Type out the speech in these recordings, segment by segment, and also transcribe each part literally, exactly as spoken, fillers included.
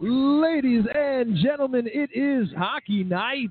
Ladies and gentlemen, it is hockey night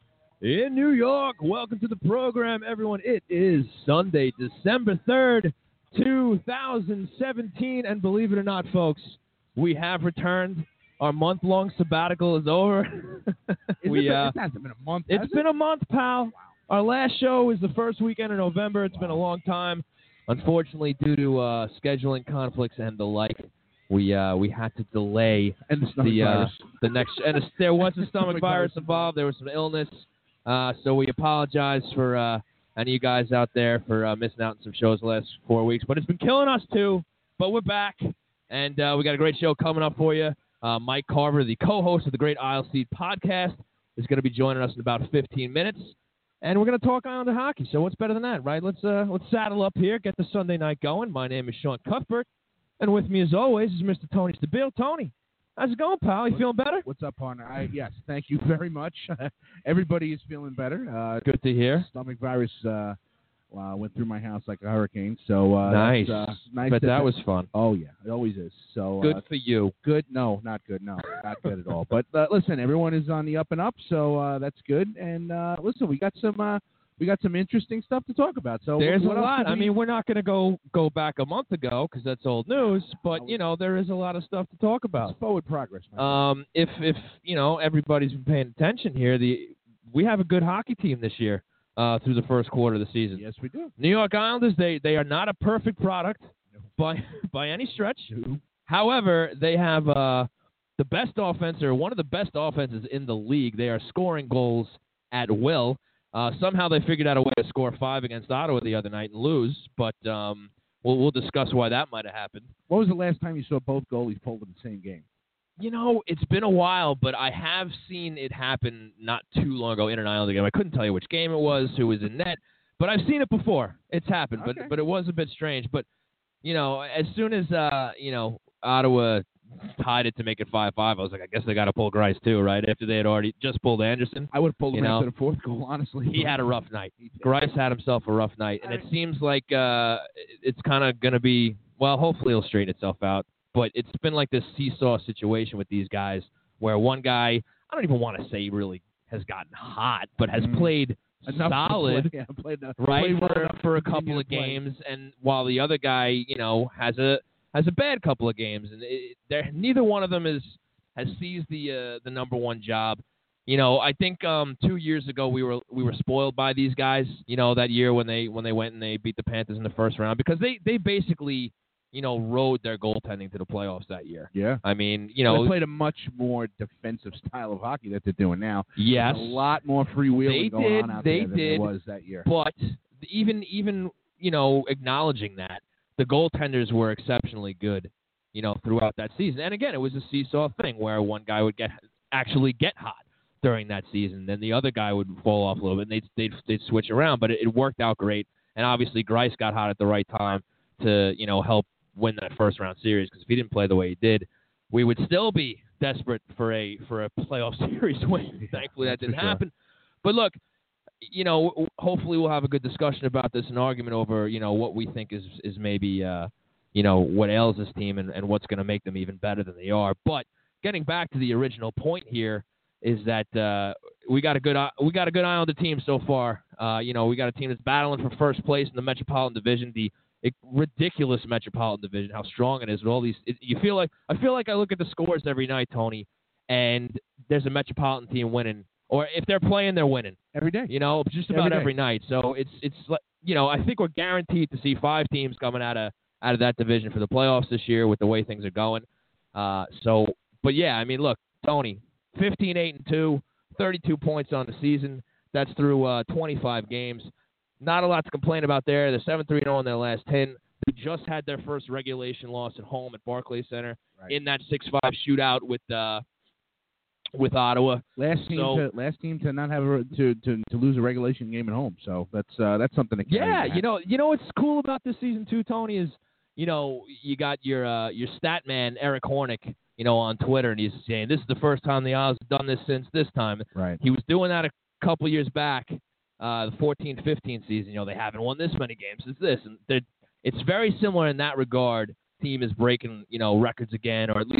in New York. Welcome to the program, everyone. It is Sunday, December third, two thousand seventeen, and believe it or not, folks, we have returned. Our month-long sabbatical is over. we, it, uh, it hasn't been a month, It's has been it? a month, pal. Wow. Our last show was the first weekend of November. It's wow. been a long time. Unfortunately, due to uh, scheduling conflicts and the like, we uh, we had to delay and the stomach the, uh, virus. the next. And there was a stomach, stomach virus virus involved. There was some illness, uh, so we apologize for uh, any of you guys out there for uh, missing out on some shows the last four weeks. But it's been killing us too. But we're back, and uh, we got a great show coming up for you. Uh, Mike Carver, the co-host of the Great Isle Seed podcast, is going to be joining us in about fifteen minutes. And we're going to talk Islander hockey, so what's better than that, right? Let's uh, let's saddle up here, get the Sunday night going. My name is Sean Cuthbert, and with me, as always, is Mister Tony Stabile. Tony, how's it going, pal? You feeling better? What's up, partner? I, yes, thank you very much. Everybody is feeling better. Uh, Good to hear. Stomach virus uh, uh, went through my house like a hurricane, so uh, nice. That's, uh, nice. But that, that was fun. Oh yeah, it always is. So good uh, for you. Good? No, not good. No, not good at all. But uh, listen, everyone is on the up and up, so uh, that's good. And uh, listen, we got some. Uh, We got some interesting stuff to talk about. So there's what a lot. We... I mean, we're not going to go go back a month ago because that's old news. But you know, there is a lot of stuff to talk about. It's forward progress. Um, if if you know everybody's been paying attention here, the we have a good hockey team this year uh, through the first quarter of the season. Yes, we do. New York Islanders, they they are not a perfect product no. by by any stretch. No. However, they have uh, the best offense or one of the best offenses in the league. They are scoring goals at will. Uh, somehow they figured out a way to score five against Ottawa the other night and lose, but um, we'll, we'll discuss why that might have happened. What was the last time you saw both goalies pulled in the same game? You know, it's been a while, but I have seen it happen not too long ago in an Islander game. I couldn't tell you which game it was, who was in net, but I've seen it before. It's happened, okay. but but it was a bit strange. But, you know, as soon as, uh, you know, Ottawa tied it to make it five five, I was like, I guess they got to pull Greiss too, right? After they had already just pulled Anderson. I would have pulled him you know, after the fourth goal, honestly. He had a rough night. Greiss had himself a rough night, and it seems like uh, it's kind of going to be, well, hopefully it'll straighten itself out, but it's been like this seesaw situation with these guys where one guy, I don't even want to say really has gotten hot, but has mm. played Enough solid, play, yeah, played, uh, right, played for, for a couple of play. games, and while the other guy, you know, has a has a bad couple of games, and it, neither one of them is has seized the uh, the number one job. You know, I think um, two years ago we were we were spoiled by these guys. You know, that year when they when they went and they beat the Panthers in the first round because they, they basically you know rode their goaltending to the playoffs that year. Yeah, I mean, you know, they played a much more defensive style of hockey that they're doing now. Yes, There's a lot more freewheeling going did, on out they there than did, there was that year. But even even you know acknowledging that. The goaltenders were exceptionally good, you know, throughout that season. And again, it was a seesaw thing where one guy would get actually get hot during that season, then the other guy would fall off a little bit, and they'd they'd, they'd switch around. But it, it worked out great. And obviously, Greiss got hot at the right time to you know help win that first round series. Because if he didn't play the way he did, we would still be desperate for a for a playoff series win. Thankfully, that didn't sure. happen. But look. You know, hopefully we'll have a good discussion about this, an argument over, you know, what we think is is maybe, uh, you know, what ails this team and, and what's going to make them even better than they are. But getting back to the original point here is that uh, we got a good we got a good Islander team so far. Uh, you know, we got a team that's battling for first place in the Metropolitan Division, the ridiculous Metropolitan Division, how strong it is with all these. It, you feel like I feel like I look at the scores every night, Tony, and there's a Metropolitan team winning. Or if they're playing, they're winning every day. You know, just about every, every night. So it's it's you know I think we're guaranteed to see five teams coming out of out of that division for the playoffs this year with the way things are going. Uh, so, but yeah, I mean, look, Tony, fifteen eight and two, thirty-two points on the season. That's through uh, twenty-five games. Not a lot to complain about there. They're seven three and oh in their last ten. They just had their first regulation loss at home at Barclays Center right. in that six five shootout with. Uh, With Ottawa, last team so, to last team to not have a, to, to to lose a regulation game at home. So that's uh, that's something to carry. Yeah, you know, you know what's cool about this season too, Tony, is you know you got your uh, your stat man Eric Hornick, you know, on Twitter, and he's saying this is the first time the Isles have done this since this time. Right. He was doing that a couple years back, uh, the fourteen fifteen season. You know, they haven't won this many games as this, and it's very similar in that regard. Team is breaking you know records again, or at least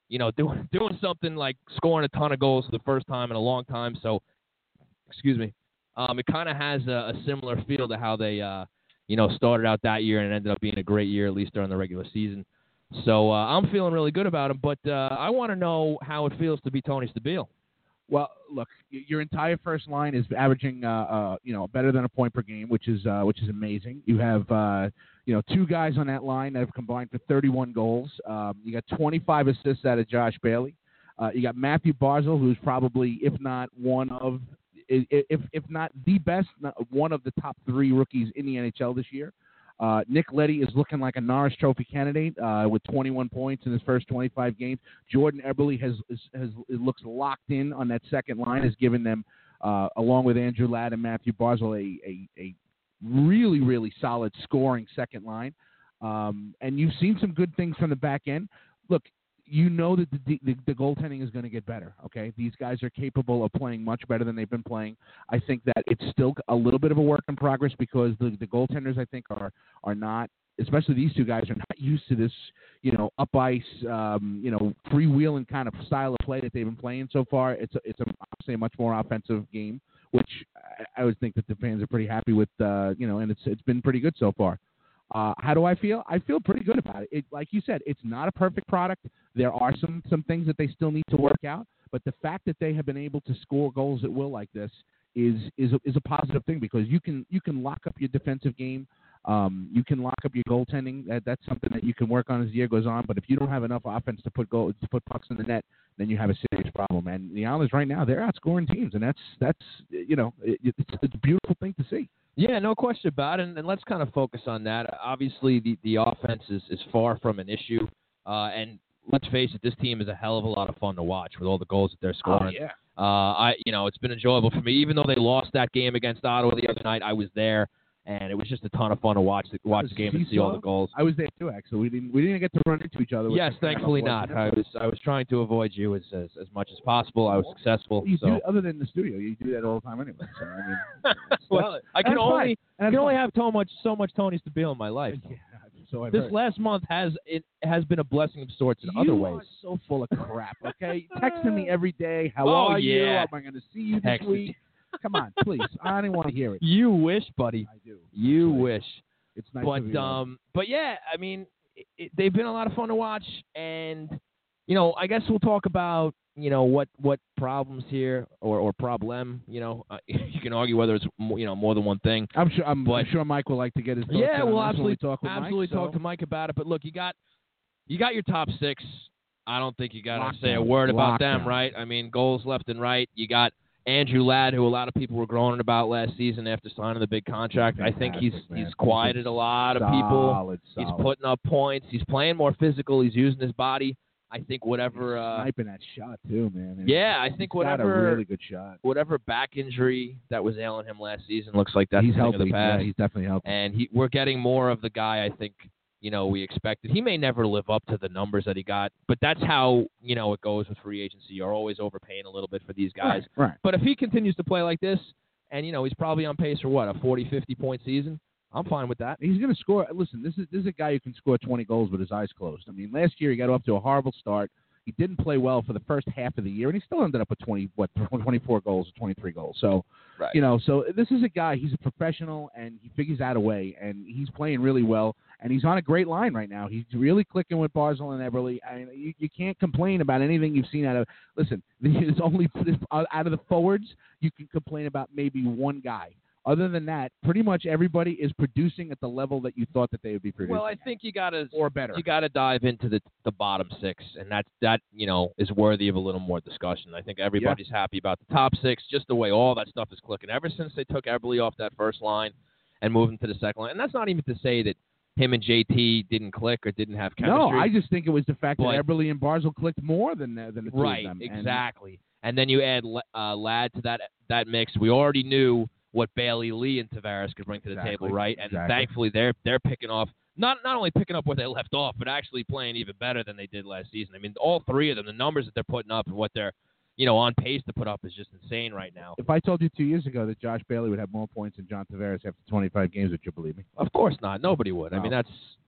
you know, doing doing something like scoring a ton of goals for the first time in a long time. So, excuse me, um, it kind of has a, a similar feel to how they, uh, you know, started out that year and it ended up being a great year, at least during the regular season. So uh, I'm feeling really good about him, but uh, I want to know how it feels to be Tony Stabile. Well, look, y- your entire first line is averaging, uh, uh, you know, better than a point per game, which is uh, which is amazing. You have, uh, you know, two guys on that line that have combined for thirty-one goals. Um, you got twenty-five assists out of Josh Bailey. Uh, you got Matthew Barzal, who's probably, if not one of, i- i- if if not the best, not one of the top three rookies in the N H L this year. Uh, Nick Leddy is looking like a Norris Trophy candidate uh, with twenty-one points in his first twenty-five games. Jordan Eberle has, has, has it looks locked in on that second line, has given them, uh, along with Andrew Ladd and Matthew Barzal, a, a, a really, really solid scoring second line. Um, and you've seen some good things from the back end. Look, you know that the, the, the goaltending is going to get better, okay? These guys are capable of playing much better than they've been playing. I think that it's still a little bit of a work in progress because the, the goaltenders, I think, are are not, especially these two guys, are not used to this, you know, up ice, um, you know, freewheeling kind of style of play that they've been playing so far. It's a, it's a, I'll say a much more offensive game, which I, I would think that the fans are pretty happy with, uh, you know, and it's it's been pretty good so far. Uh, how do I feel? I feel pretty good about it. it. Like you said, it's not a perfect product. There are some, some things that they still need to work out, but the fact that they have been able to score goals at will like this is is a, is a positive thing because you can you can lock up your defensive game, um, you can lock up your goaltending. That that's something that you can work on as the year goes on. But if you don't have enough offense to put goal to put pucks in the net, then you have a serious problem. And the Islanders right now they're outscoring teams, and that's that's you know it, it's, it's a beautiful thing to see. Yeah, no question about it, and, and let's kind of focus on that. Obviously, the, the offense is, is far from an issue, uh, and let's face it, this team is a hell of a lot of fun to watch with all the goals that they're scoring. Oh, yeah. Uh, I, you know, it's been enjoyable for me. Even though they lost that game against Ottawa the other night, I was there, and it was just a ton of fun to watch the, watch the game and see all the goals. I was there too, actually. We didn't we didn't get to run into each other. Yes, thankfully not. I was I was trying to avoid you as as, as much as possible. I was successful. You so. do, other than the studio, you do that all the time anyway. So I mean, well, I can that's only fine. I can only fine. have so much so much Tony Stabile in my life. Yeah, so I've This heard. last month has it has been a blessing of sorts in you other are ways. so full of crap. Okay, texting me every day. How Oh, are you? yeah. Am I going to see you Text this week? Come on, please. I don't want to hear it. You wish, buddy. I do. You Actually, wish. It's nice of But you. um, but yeah, I mean, it, it, they've been a lot of fun to watch, and you know, I guess we'll talk about you know what what problems here or or problem. You know, uh, you can argue whether it's more, you know more than one thing. I'm sure. I'm, but- I'm sure Mike would like to get his thoughts Yeah, in on we'll this when absolutely we talk with absolutely Mike, talk so. to Mike about it. But look, you got you got your top six. I don't think you got to say a Lockdown. word about them, Lockdown. right? I mean, goals left and right. You got Andrew Ladd, who a lot of people were groaning about last season after signing the big contract. I think he's Fantastic, man. he's quieted a lot of people. Solid, He's solid. putting up points. He's playing more physical. He's using his body. I think whatever. Uh, sniping that shot too, man. And yeah, I he's think got whatever. a really good shot. Whatever back injury that was ailing him last season looks like that's he's a thing healthy. of the past. Yeah, he's definitely healthy. And he, we're getting more of the guy I think you know we expected. He may never live up to the numbers that he got, but that's how you know it goes with free agency. You're always overpaying a little bit for these guys. Right, right. But if he continues to play like this, and you know he's probably on pace for what a forty, fifty point season, I'm fine with that. He's going to score. Listen, this is this is a guy who can score twenty goals with his eyes closed. I mean, last year he got off to a horrible start. He didn't play well for the first half of the year, and he still ended up with twenty, what, twenty-four goals or twenty-three goals. So, Right. you know, so this is a guy. He's a professional, and he figures out a way, and he's playing really well. And he's on a great line right now. He's really clicking with Barzal and Eberle. I mean, you, you can't complain about anything you've seen out of. Listen, there's only out of the forwards you can complain about maybe one guy. Other than that, pretty much everybody is producing at the level that you thought that they would be producing. Well, I think you got to or better. You got to dive into the the bottom six, and that that you know is worthy of a little more discussion. I think everybody's yeah. happy about the top six, just the way all that stuff is clicking. Ever since they took Eberle off that first line and moved him to the second line, and that's not even to say that him and J T didn't click or didn't have chemistry. No, I just think it was the fact but, that Eberle and Barzal clicked more than than the two right, of them. exactly. And, and then you add uh, Ladd to that that mix. We already knew what Bailey, Lee, and Tavares could bring to the exactly, table, right? And exactly. thankfully, they're they're picking off not not only picking up where they left off, but actually playing even better than they did last season. I mean, all three of them, the numbers that they're putting up and what they're you know on pace to put up is just insane right now. If I told you two years ago that Josh Bailey would have more points than John Tavares after twenty-five games, would you believe me? Of course not. Nobody would. No. I mean, that's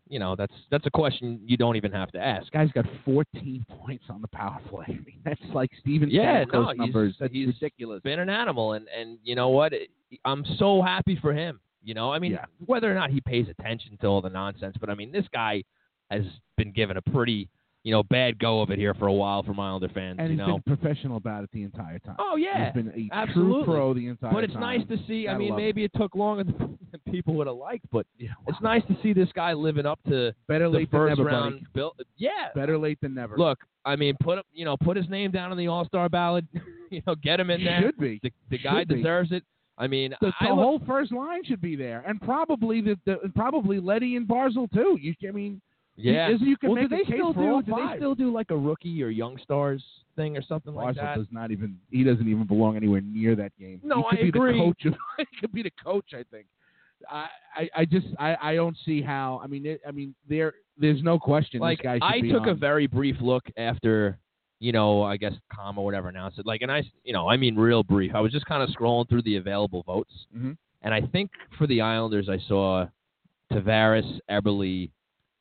you know, that's that's a question you don't even have to ask. This guy's got fourteen points on the power play. I mean, that's like Steven yeah, Stamkos no, numbers. He's, that's he's ridiculous. Been an animal, and, and you know what? It, I'm so happy for him. You know, I mean, yeah. whether or not he pays attention to all the nonsense, but I mean, this guy has been given a pretty, you know, bad go of it here for a while from Islander fans. And you he's know? been professional about it the entire time. Oh, yeah. He's been a absolutely. true pro the entire time. But it's time. nice to see. Gotta I mean, maybe it. it it took longer than people would have liked, but yeah, wow. it's nice to see this guy living up to better the late first than never, round buddy. build. Yeah. Better late than never. Look, I mean, put you know, put his name down on the All-Star ballot. you know, get him in there. Should be. The, the guy Should be. deserves it. I mean, the, the I look, whole first line should be there, and probably the, the probably Letty and Barzal too. You, I mean, yeah. You, you can well, make do a they case still for do? all Do five. they still do like a rookie or young stars thing or something Barzal like that? does not even. He doesn't even belong anywhere near that game. No, he could I be agree. The coach of, he could be the coach. I think. I, I, I just I, I don't see how. I mean, it, I mean, there there's no question. Like this guy should I be took on. a very brief look after, you know, I guess Com or whatever announced it. Like, and I, you know, I mean, real brief. I was just kind of scrolling through the available votes, mm-hmm. and I think for the Islanders, I saw Tavares, Eberle,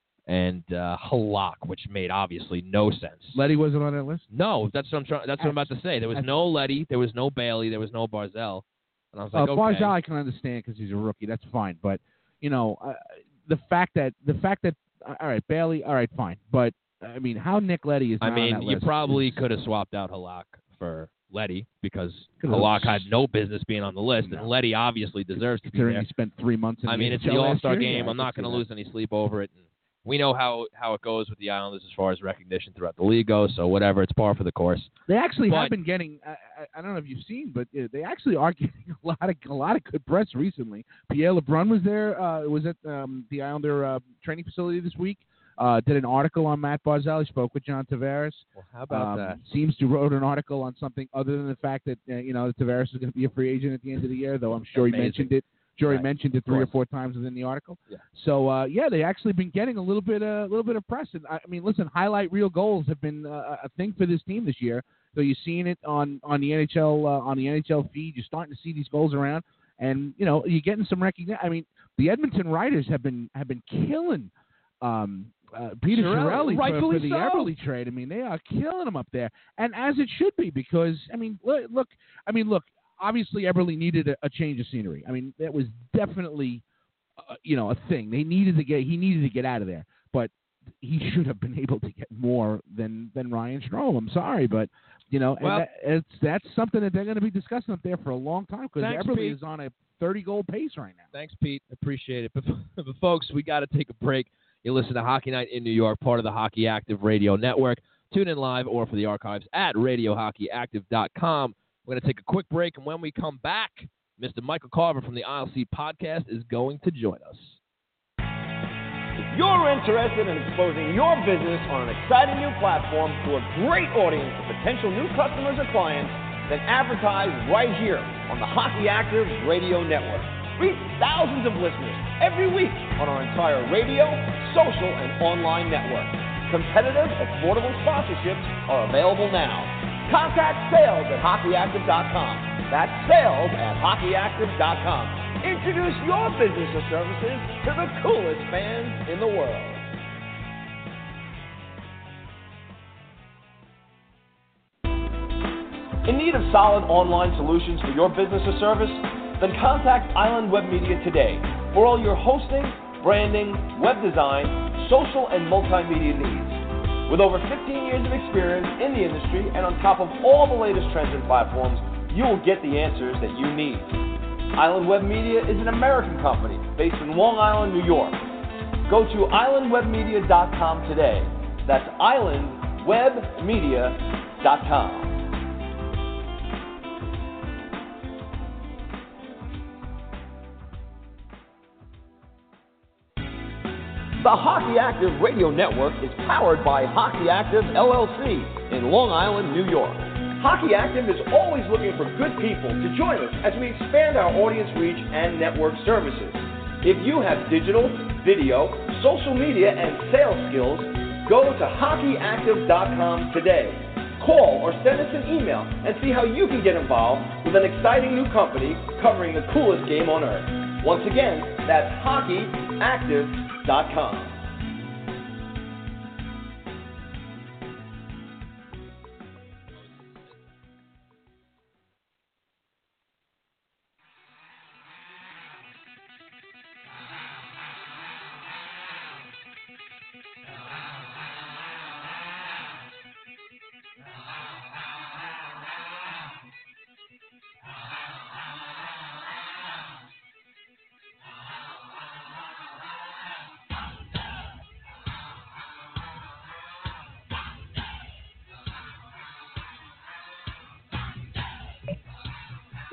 and uh, Halak, which made obviously no sense. Letty wasn't on that list. No, that's what I'm trying. That's what I'm about to say. There was no Letty, there was no Bailey, there was no Barzal, and I was like, uh, okay. Barzal I can understand because he's a rookie. That's fine, but you know, uh, the fact that the fact that uh, all right, Bailey, all right, fine, but I mean, how Nick Letty is. I not mean, on that you list probably is, could have swapped out Halak for Letty because Could've Halak had no business being on the list, no. and Letty obviously deserves to be considering there. he spent three months in I the mean, N it's H L the last All-Star year. game. Yeah, I'm I not can going see to that. lose any sleep over it. And we know how, how it goes with the Islanders as far as recognition throughout the league goes, so whatever, it's par for the course. They actually But- have been getting. I, I, I don't know if you've seen, but uh, they actually are getting a lot of a lot of good press recently. Pierre LeBrun was there. Uh, was at um, the Islander uh, training facility this week. Uh, did an article on Matt Barzal. He spoke with John Tavares. Well, how about um, that? Seems to wrote an article on something other than the fact that uh, you know that Tavares is going to be a free agent at the end of the year. Though I'm sure Amazing. he mentioned it. Sure, Right. he mentioned it three or course. four times within the article. Yeah. So uh, yeah, they actually been getting a little bit, a uh, little bit of press. And I, I mean, listen, highlight reel goals have been uh, a thing for this team this year. So you're seeing it on on the N H L uh, on the N H L feed. You're starting to see these goals around, and you know you're getting some recognition. I mean, the Edmonton Writers have been have been killing um, uh, Peter Chiarelli, Chiarelli for, rightfully for the so. Eberle trade. I mean, they are killing him up there, and as it should be because I mean, look, look I mean, look. Obviously, Eberle needed a, a change of scenery. I mean, that was definitely, uh, you know, a thing. They needed to get. He needed to get out of there, but he should have been able to get more than than Ryan Strome. I'm sorry, but you know, Well, and that, it's that's something that they're going to be discussing up there for a long time because Thanks, Eberle Pete. is on a thirty goal pace right now. Thanks, Pete. Appreciate it. But, but folks, we got to take a break. You listen to Hockey Night in New York, part of the Hockey Active Radio Network. Tune in live or for the archives at radio hockey active dot com. We're going to take a quick break, and when we come back, Mister Michael Carver from the Isle Seat Podcast is going to join us. If you're interested in exposing your business on an exciting new platform to a great audience of potential new customers or clients, then advertise right here on the Hockey Active Radio Network. Reach thousands of listeners every week on our entire radio, social, and online network. Competitive, affordable sponsorships are available now. Contact sales at hockey active dot com. That's sales at hockey active dot com. Introduce your business or services to the coolest fans in the world. In need of solid online solutions for your business or service? Then contact Island Web Media today for all your hosting, branding, web design, social, and multimedia needs. With over fifteen years of experience in the industry and on top of all the latest trends and platforms, you will get the answers that you need. Island Web Media is an American company based in Long Island, New York. Go to island web media dot com today. That's island web media dot com. The Hockey Active Radio Network is powered by Hockey Active L L C in Long Island, New York. Hockey Active is always looking for good people to join us as we expand our audience reach and network services. If you have digital, video, social media, and sales skills, go to hockey active dot com today. Call or send us an email and see how you can get involved with an exciting new company covering the coolest game on earth. Once again, that's hockey active dot com.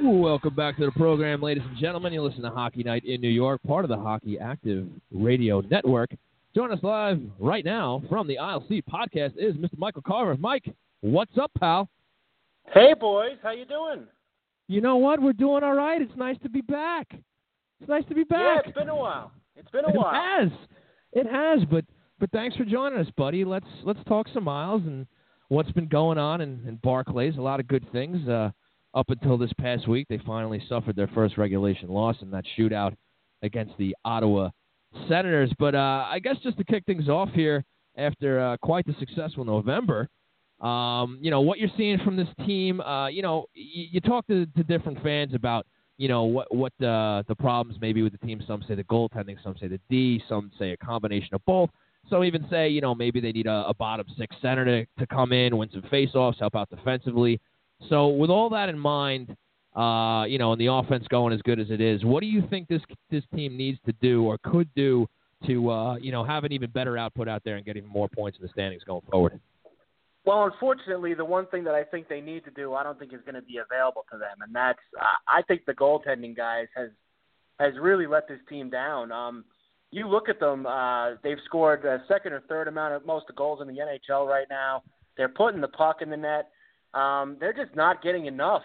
Welcome back to the program, ladies and gentlemen. You listen to Hockey Night in New York, part of the Hockey Active Radio Network. Join us live right now from the Aisle Seat podcast is Mister Michael Carver. Mike, what's up, pal? Hey, boys. How you doing? You know what? We're doing all right. It's nice to be back. It's nice to be back. Yeah, it's been a while. It's been a it while. It has. It has, but but thanks for joining us, buddy. Let's let's talk some Miles and what's been going on in, in Barclays. A lot of good things. Uh, up until this past week, they finally suffered their first regulation loss in that shootout against the Ottawa Senators. But uh, I guess just to kick things off here, after uh, quite the successful November, um, you know, what you're seeing from this team, uh, you know, you, you talk to, to different fans about, you know, what what uh, the problems may be with the team. Some say the goaltending, some say the D, some say a combination of both. Some even say, you know, maybe they need a, a bottom six center to, to come in, win some faceoffs, help out defensively. So with all that in mind, uh, you know, and the offense going as good as it is, what do you think this this team needs to do or could do to, uh, you know, have an even better output out there and get even more points in the standings going forward? Well, unfortunately, the one thing that I think they need to do, I don't think is going to be available to them, and that's uh, I think the goaltending guys has has really let this team down. Um, you look at them; uh, they've scored a second or third amount of most of goals in the N H L right now. They're putting the puck in the net. Um, they're just not getting enough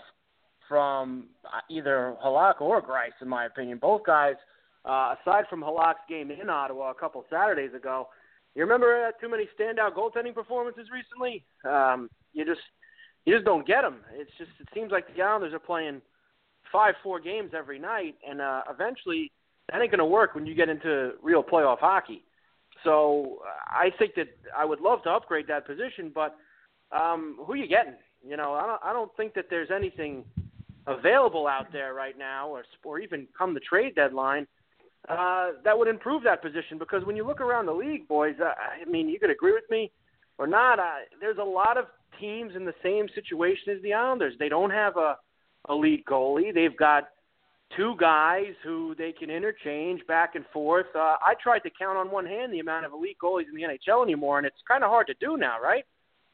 from either Halak or Greiss, in my opinion. Both guys, uh, aside from Halak's game in Ottawa a couple Saturdays ago, you remember uh, too many standout goaltending performances recently? Um, you just you just don't get them. It's just it seems like the Islanders are playing five, four games every night, and uh, eventually that ain't going to work when you get into real playoff hockey. So uh, I think that I would love to upgrade that position, but um, who are you getting? You know, I don't, I don't think that there's anything available out there right now, or or even come the trade deadline, uh, that would improve that position. Because when you look around the league, boys, uh, I mean, you could agree with me or not. Uh, there's a lot of teams in the same situation as the Islanders. They don't have a elite goalie. They've got two guys who they can interchange back and forth. Uh, I tried to count on one hand the amount of elite goalies in the N H L anymore, and it's kind of hard to do now, right?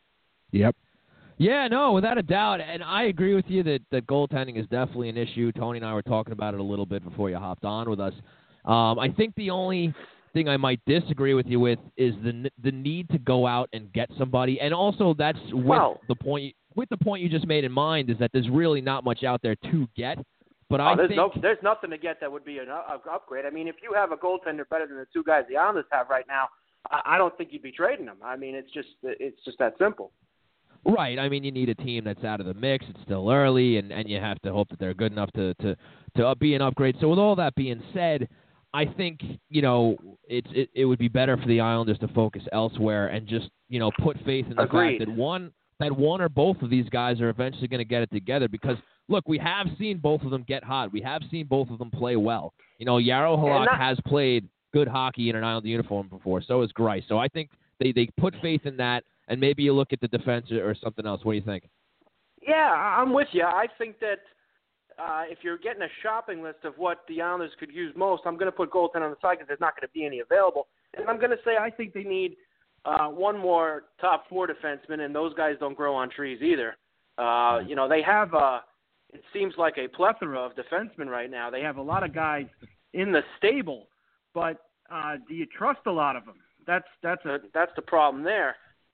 Yep. Yeah, no, without a doubt. And I agree with you that, that goaltending is definitely an issue. Tony and I were talking about it a little bit before you hopped on with us. Um, I think the only thing I might disagree with you with is the the need to go out and get somebody. And also that's with well, the point with the point you just made in mind is that there's really not much out there to get. But oh, I there's think no, there's nothing to get that would be an uh, upgrade. I mean, if you have a goaltender better than the two guys the Islanders have right now, I, I don't think you'd be trading them. I mean, it's just it's just that simple. Right. I mean, you need a team that's out of the mix. It's still early, and, and you have to hope that they're good enough to, to, to be an upgrade. So with all that being said, I think, you know, it's, it, it would be better for the Islanders to focus elsewhere and just, you know, put faith in the Agreed. fact that one, that one or both of these guys are eventually going to get it together because, look, we have seen both of them get hot. We have seen both of them play well. You know, Jaro Halak not- has played good hockey in an Islander uniform before. So has Greiss. So I think they, they put faith in that. And maybe you look at the defense or something else. What do you think? Yeah, I'm with you. I think that uh, if you're getting a shopping list of what the Islanders could use most, I'm going to put goaltender on the side because there's not going to be any available. And I'm going to say I think they need uh, one more top four defenseman, and those guys don't grow on trees either. Uh, you know, they have, uh, it seems like a plethora of defensemen right now. They have a lot of guys in the stable, but uh, do you trust a lot of them? That's that's a that's the problem there.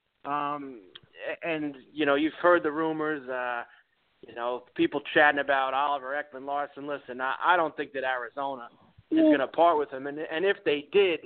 Um, and, you know, you've heard the rumors, uh, you know, people chatting about Oliver Ekman-Larsson. Listen, I, I don't think that Arizona is going to part with him. And, and if they did,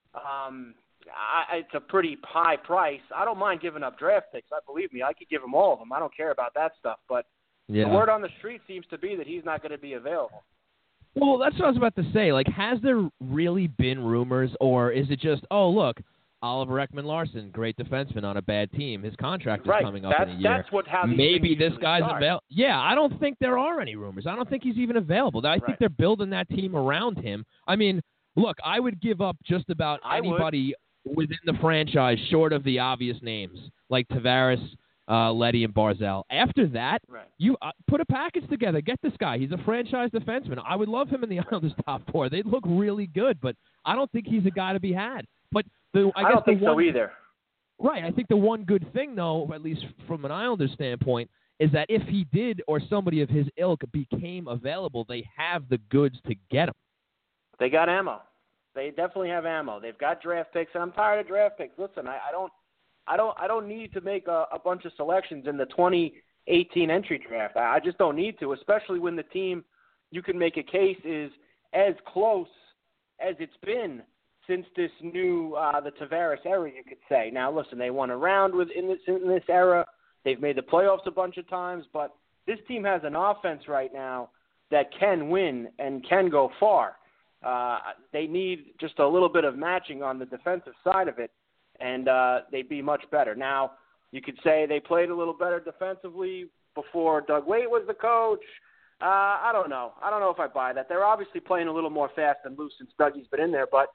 um, I, it's a pretty high price. I don't mind giving up draft picks. I believe me, I could give them all of them. I don't care about that stuff. But yeah. The word on the street seems to be that he's not going to be available. Well, that's what I was about to say. Like, has there really been rumors, or is it just, oh, look, Oliver Ekman-Larsson, great defenseman on a bad team. His contract is right. coming up that's, in a year. That's what how these Maybe things this guy's start. available. Yeah, I don't think there are any rumors. I don't think he's even available. I right. think they're building that team around him. I mean, look, I would give up just about I anybody within the franchise short of the obvious names like Tavares, uh, Leddy, and Barzal. After that, right. you uh, put a package together. Get this guy. He's a franchise defenseman. I would love him in the Islanders' top four. They'd look really good, but I don't think he's a guy to be had. But the, I, I guess don't think the one, so either. Right. I think the one good thing, though, at least from an Islanders standpoint, is that if he did or somebody of his ilk became available, they have the goods to get him. They got ammo. They definitely have ammo. They've got draft picks, and I'm tired of draft picks. Listen, I, I don't, I don't, I don't need to make a, a bunch of selections in the twenty eighteen entry draft. I, I just don't need to, especially when the team you can make a case is as close as it's been since this new uh, the Tavares era, you could say. Now, listen, they won a round with in this in this era. They've made the playoffs a bunch of times, but this team has an offense right now that can win and can go far. Uh, they need just a little bit of matching on the defensive side of it, and uh, they'd be much better. Now, you could say they played a little better defensively before Doug Waite was the coach. Uh, I don't know. I don't know if I buy that. They're obviously playing a little more fast and loose since Dougie's been in there, but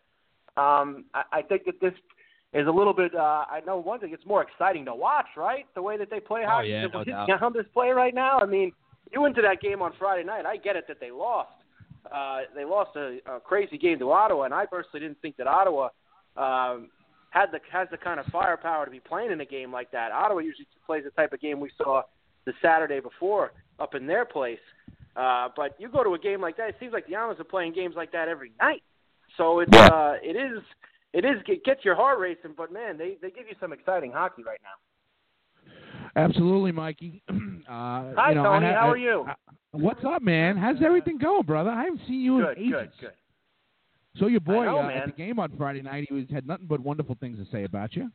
um, I, I think that this is a little bit, uh, I know one thing, it's more exciting to watch, right? The way that they play oh, hockey. Yeah, no doubt. How this play right now, I mean, you went to that game on Friday night. I get it that they lost. Uh, they lost a, a crazy game to Ottawa, and I personally didn't think that Ottawa um, had the has the kind of firepower to be playing in a game like that. Ottawa usually plays the type of game we saw the Saturday before up in their place. Uh, but you go to a game like that, it seems like the Islanders are playing games like that every night. So it's, uh, it is it is it gets your heart racing, but man, they, they give you some exciting hockey right now. Absolutely, Mikey. uh, Hi, you know, Tony. I, How I, are you? I, what's up, man? How's everything going, brother? I haven't seen you good, in ages. Good, good, So your boy know, uh, man. at the game on Friday night, he was had nothing but wonderful things to say about you.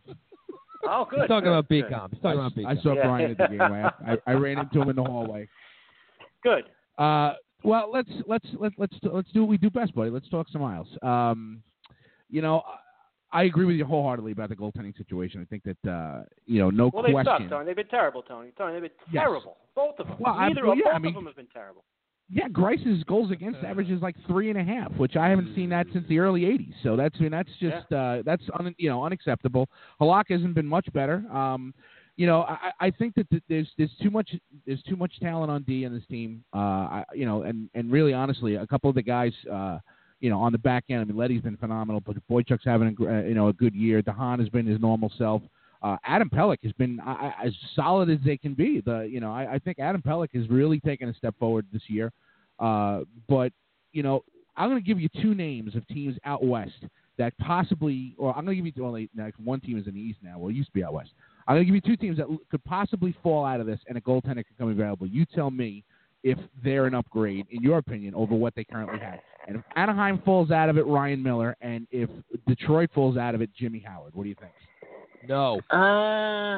Oh, good. He's talking good, about good. B-Com. He's talking I, about B-Com. I saw Yeah. Brian at the game. I, I, I ran into him in the hallway. Good. Uh, well, let's let's let's let's let's do what we do best, buddy. Let's talk some Isles. Um, you know, I agree with you wholeheartedly about the goaltending situation. I think that uh, you know, no Well, they question. suck, Tony. They've been terrible, Tony. Tony, they've been Yes. terrible. Both of them. Well, Neither absolutely, of yeah, both I mean- of them have been terrible. Yeah, Grice's goals against average is like three and a half, which I haven't seen that since the early eighties. So that's I mean that's just uh, that's un, you know unacceptable. Halak hasn't been much better. Um, you know I, I think that th- there's there's too much there's too much talent on D in this team. Uh, I, you know and, and really honestly a couple of the guys uh, you know on the back end. I mean Letty's been phenomenal, but Boychuk's having a, uh, you know a good year. Dahan has been his normal self. Uh, Adam Pelech has been uh, as solid as they can be. The you know I, I think Adam Pelech has really taken a step forward this year. Uh, but you know I'm going to give you two names of teams out west that possibly, or I'm going to give you well, like one team is in the east now. Well, it used to be out west. I'm going to give you two teams that could possibly fall out of this, and a goaltender could come available. You tell me if they're an upgrade, in your opinion, over what they currently have. And if Anaheim falls out of it, Ryan Miller, and if Detroit falls out of it, Jimmy Howard. What do you think? No. Uh,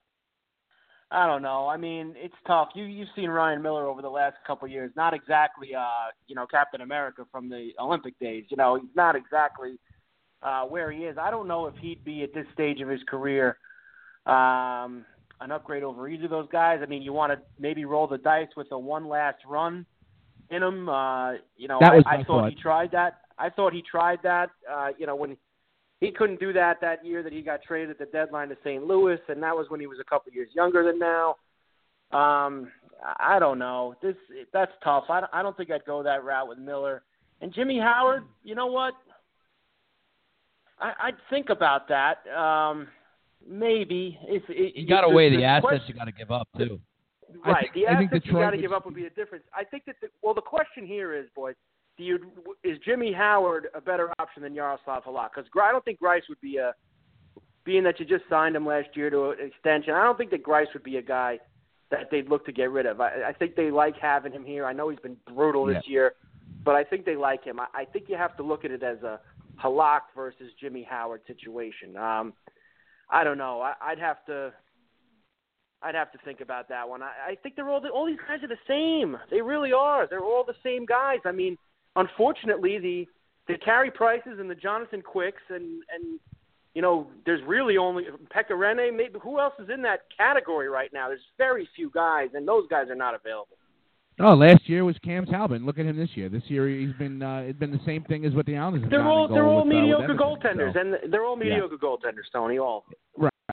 I don't know. I mean, it's tough. You you've seen Ryan Miller over the last couple of years. Not exactly, uh, you know, Captain America from the Olympic days. You know, he's not exactly uh, where he is. I don't know if he'd be at this stage of his career um, an upgrade over either of those guys. I mean, you want to maybe roll the dice with a one last run in him. Uh, you know, That was I, my I thought thought. he tried that. I thought he tried that. Uh, you know, when he couldn't do that that year that he got traded at the deadline to Saint Louis, and that was when he was a couple years younger than now. Um, I don't know. This that's tough. I don't, I don't think I'd go that route with Miller. And Jimmy Howard, you know what? I, I'd think about that. Um, maybe. If, if, You got to if weigh the, the assets question- you got to give up, too. I Right. think- the I think assets you Detroit got to would- give up would be a difference. I think that, the, well, the question here is, boys, do you, is Jimmy Howard a better option than Yaroslav Halak? Because I don't think Grice would be a, being that you just signed him last year to an extension, I don't think that Grice would be a guy that they'd look to get rid of. I, I think they like having him here. I know he's been brutal this Yeah. year, but I think they like him. I, I think you have to look at it as a Halak versus Jimmy Howard situation. Um, I don't know. I, I'd have to. I'd have to think about that one. I, I think they're all the, all these guys are the same. They really are. They're all the same guys. I mean, unfortunately, the the Carey Prices and the Jonathan Quicks and and you know, there's really only Pekka Rinne. Maybe who else is in that category right now? There's very few guys, and those guys are not available. Oh, last year was Cam Talbot. Look at him this year. This year he's been uh, it's been the same thing as what the Islanders have They're done all in they're goal all with, uh, with mediocre Edmonton, goaltenders, so. and they're all mediocre goaltenders, Tony. All of them. Right.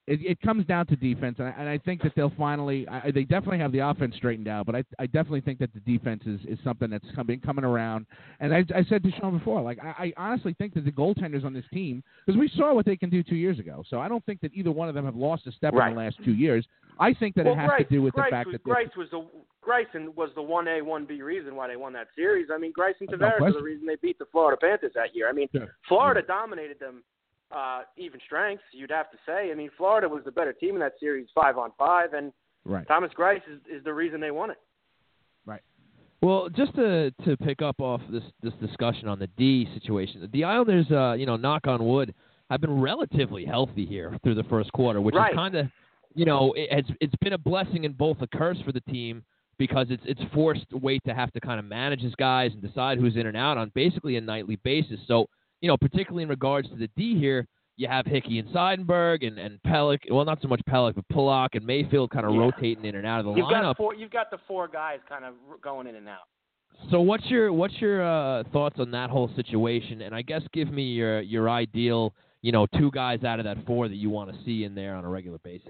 it, it comes down to defense, and I, and I think that they'll finally. I, they definitely have the offense straightened out, but I, I definitely think that the defense is, is something that's coming coming around. And I, I said to Sean before, like I, I honestly think that the goaltenders on this team, because we saw what they can do two years ago, so I don't think that either one of them have lost a step Right. in the last two years. I think that well, it has Grice, to do with Grice the fact was, that Grice was the Grayson was the one A, one B reason why they won that series. I mean, Grice and Tavares are the reason they beat the Florida Panthers that year. I mean, yeah. Florida dominated them. Uh, even strengths, you'd have to say. I mean, Florida was the better team in that series, five on five, and right. Thomas Greiss is, is the reason they won it. Right. Well, just to to pick up off this this discussion on the D situation, the Islanders, uh, you know, knock on wood, have been relatively healthy here through the first quarter, which right. is kind of, you know, it, it's it's been a blessing and both a curse for the team because it's it's forced Waite to have to kind of manage his guys and decide who's in and out on basically a nightly basis. So, you know, particularly in regards to the D here, you have Hickey and Seidenberg and, and Pelech. Well, not so much Pelech, but Pulock and Mayfield kind of yeah. rotating in and out of the you've lineup. Got four, you've got the four guys kind of going in and out. So what's your what's your uh, thoughts on that whole situation? And I guess give me your, your ideal, you know, two guys out of that four that you want to see in there on a regular basis.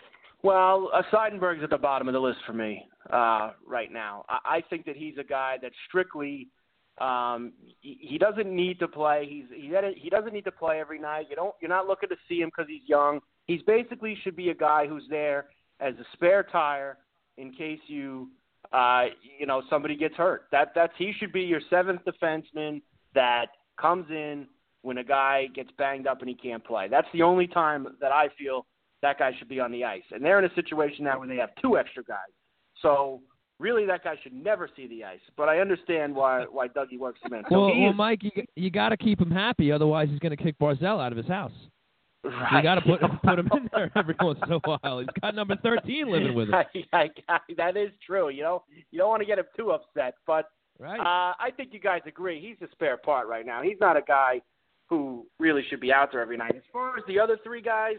Well, uh, Seidenberg's at the bottom of the list for me uh, right now. I, I think that he's a guy that strictly – Um, he, he doesn't need to play. He's he he doesn't need to play every night. You don't. You're not looking to see him because he's young. He's basically should be a guy who's there as a spare tire in case you, uh, you know, somebody gets hurt. That that's he should be your seventh defenseman that comes in when a guy gets banged up and he can't play. That's the only time that I feel that guy should be on the ice. And they're in a situation now where they have two extra guys. So. Really, that guy should never see the ice, but I understand why why Dougie works him in. So well, he well is, Mike, you, you got to keep him happy, otherwise he's going to kick Barzell out of his house. Right. You got to put put him in there every once in a while. He's got number thirteen living with him. I, I, I, that is true. You know, you don't want to get him too upset, but right. uh, I think you guys agree. He's a spare part right now. He's not a guy who really should be out there every night. As far as the other three guys,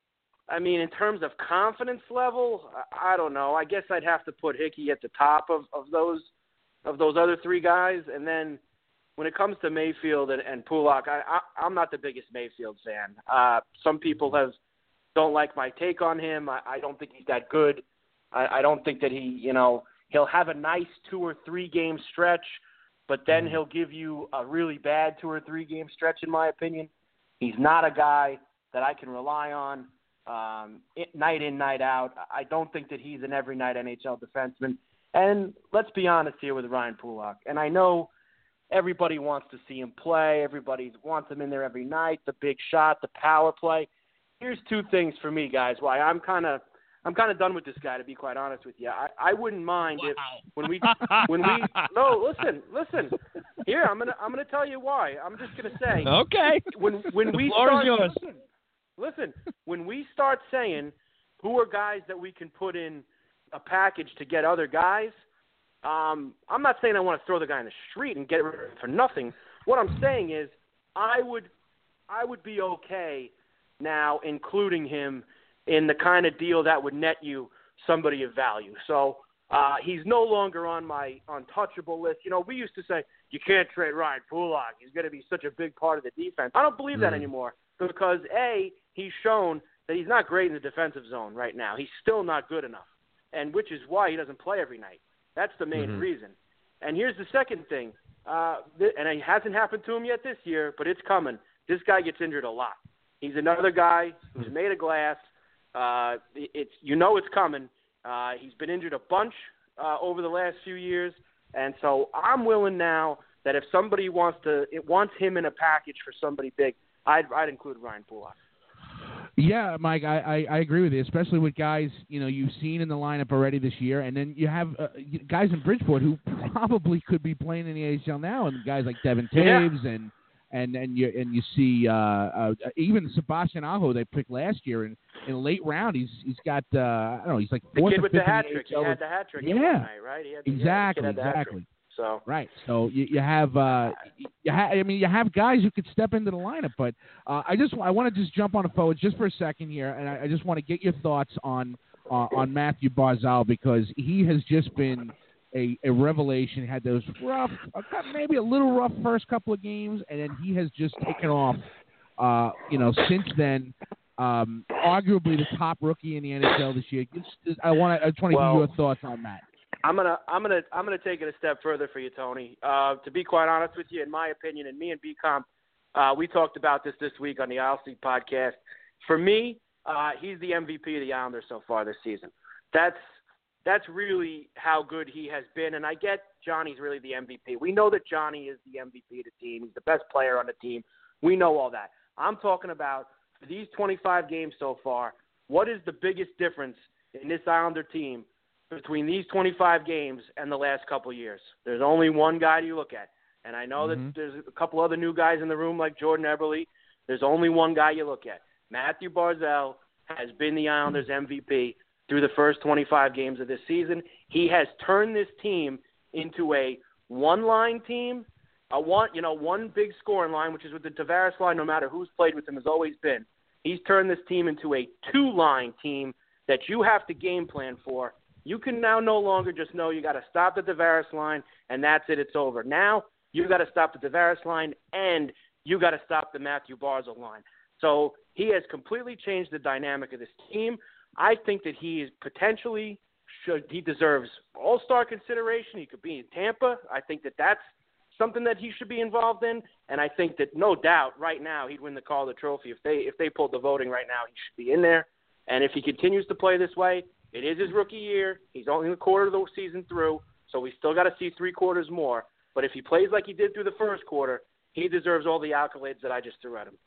I mean, in terms of confidence level, I don't know. I guess I'd have to put Hickey at the top of, of those of those other three guys. And then when it comes to Mayfield and, and Pulock, I, I, I'm not the biggest Mayfield fan. Uh, some people have don't like my take on him. I, I don't think he's that good. I, I don't think that he, you know, he'll have a nice two or three game stretch, but then he'll give you a really bad two or three game stretch, in my opinion. He's not a guy that I can rely on. Um, it, night in, night out. I don't think that he's an every night N H L defenseman. And let's be honest here with Ryan Pulock. And I know everybody wants to see him play. Everybody wants him in there every night. The big shot, the power play. Here's two things for me, guys. Why I'm kind of I'm kind of done with this guy, to be quite honest with you. I, I wouldn't mind wow. if when we when we no listen listen here I'm gonna I'm gonna tell you why. I'm just gonna say okay when when the we floor start is yours. Listen, Listen, when we start saying who are guys that we can put in a package to get other guys, um, I'm not saying I want to throw the guy in the street and get rid of him for nothing. What I'm saying is I would I would be okay now including him in the kind of deal that would net you somebody of value. So uh, he's no longer on my untouchable list. You know, we used to say you can't trade Ryan Pulock. He's going to be such a big part of the defense. I don't believe mm. that anymore because, A, he's shown that he's not great in the defensive zone right now. He's still not good enough, and which is why he doesn't play every night. That's the main mm-hmm. reason. And here's the second thing, uh, th- and it hasn't happened to him yet this year, but it's coming. This guy gets injured a lot. He's another guy who's mm-hmm. made of glass. Uh, it's you know it's coming. Uh, he's been injured a bunch uh, over the last few years, and so I'm willing now that if somebody wants to, it wants him in a package for somebody big, I'd, I'd include Ryan Pulock. Yeah, Mike, I, I, I agree with you, especially with guys, you know, you've seen in the lineup already this year, and then you have uh, guys in Bridgeport who probably could be playing in the A H L now, and guys like Devin Taves yeah. and and and you and you see uh, uh, even Sebastian Aho they picked last year in, in a late round. He's he's got uh, I don't know, he's like the fourth kid or with fifth the hat in trick. the A H L. He had the hat trick. Yeah, night, right? He had the, exactly, yeah, the exactly. So right, so you, you have, uh, you ha- I mean, you have guys who could step into the lineup. But uh, I just, I want to just jump on the forward just for a second here, and I, I just want to get your thoughts on uh, on Matthew Barzal because he has just been a, a revelation. He had those rough, uh, maybe a little rough first couple of games, and then he has just taken off. Uh, you know, since then. um, arguably the top rookie in the N H L this year. Just, I want to I just want to Well, hear your thoughts on that. I'm gonna I'm gonna I'm gonna take it a step further for you, Tony. Uh, to be quite honest with you, in my opinion, and me and B COM, uh, we talked about this this week on the Isle Seat podcast. For me, uh, he's the M V P of the Islanders so far this season. That's that's really how good he has been. And I get Johnny's really the M V P. We know that Johnny is the M V P of the team. He's the best player on the team. We know all that. I'm talking about for these twenty-five games so far, what is the biggest difference in this Islander team between these twenty-five games and the last couple of years? There's only one guy you look at. And I know mm-hmm. that there's a couple other new guys in the room like Jordan Eberle. There's only one guy you look at. Matthew Barzal has been the Islanders' M V P through the first twenty-five games of this season. He has turned this team into a one-line team, a one, you know, one big scoring line, which is with the Tavares line, no matter who's played with him, has always been. He's turned this team into a two-line team that you have to game plan for. You can now no longer just know you got to stop the Tavares line, and that's it, it's over. Now you got to stop the Tavares line, and you got to stop the Matthew Barzal line. So he has completely changed the dynamic of this team. I think that he is potentially should he deserves all-star consideration. He could be in Tampa. I think that that's something that he should be involved in, and I think that no doubt right now he'd win the Calder Trophy if they if they pulled the voting right now. He should be in there, and if he continues to play this way, it is his rookie year. He's only a quarter of the season through, so we still got to see three quarters more. But if he plays like he did through the first quarter, he deserves all the accolades that I just threw at him.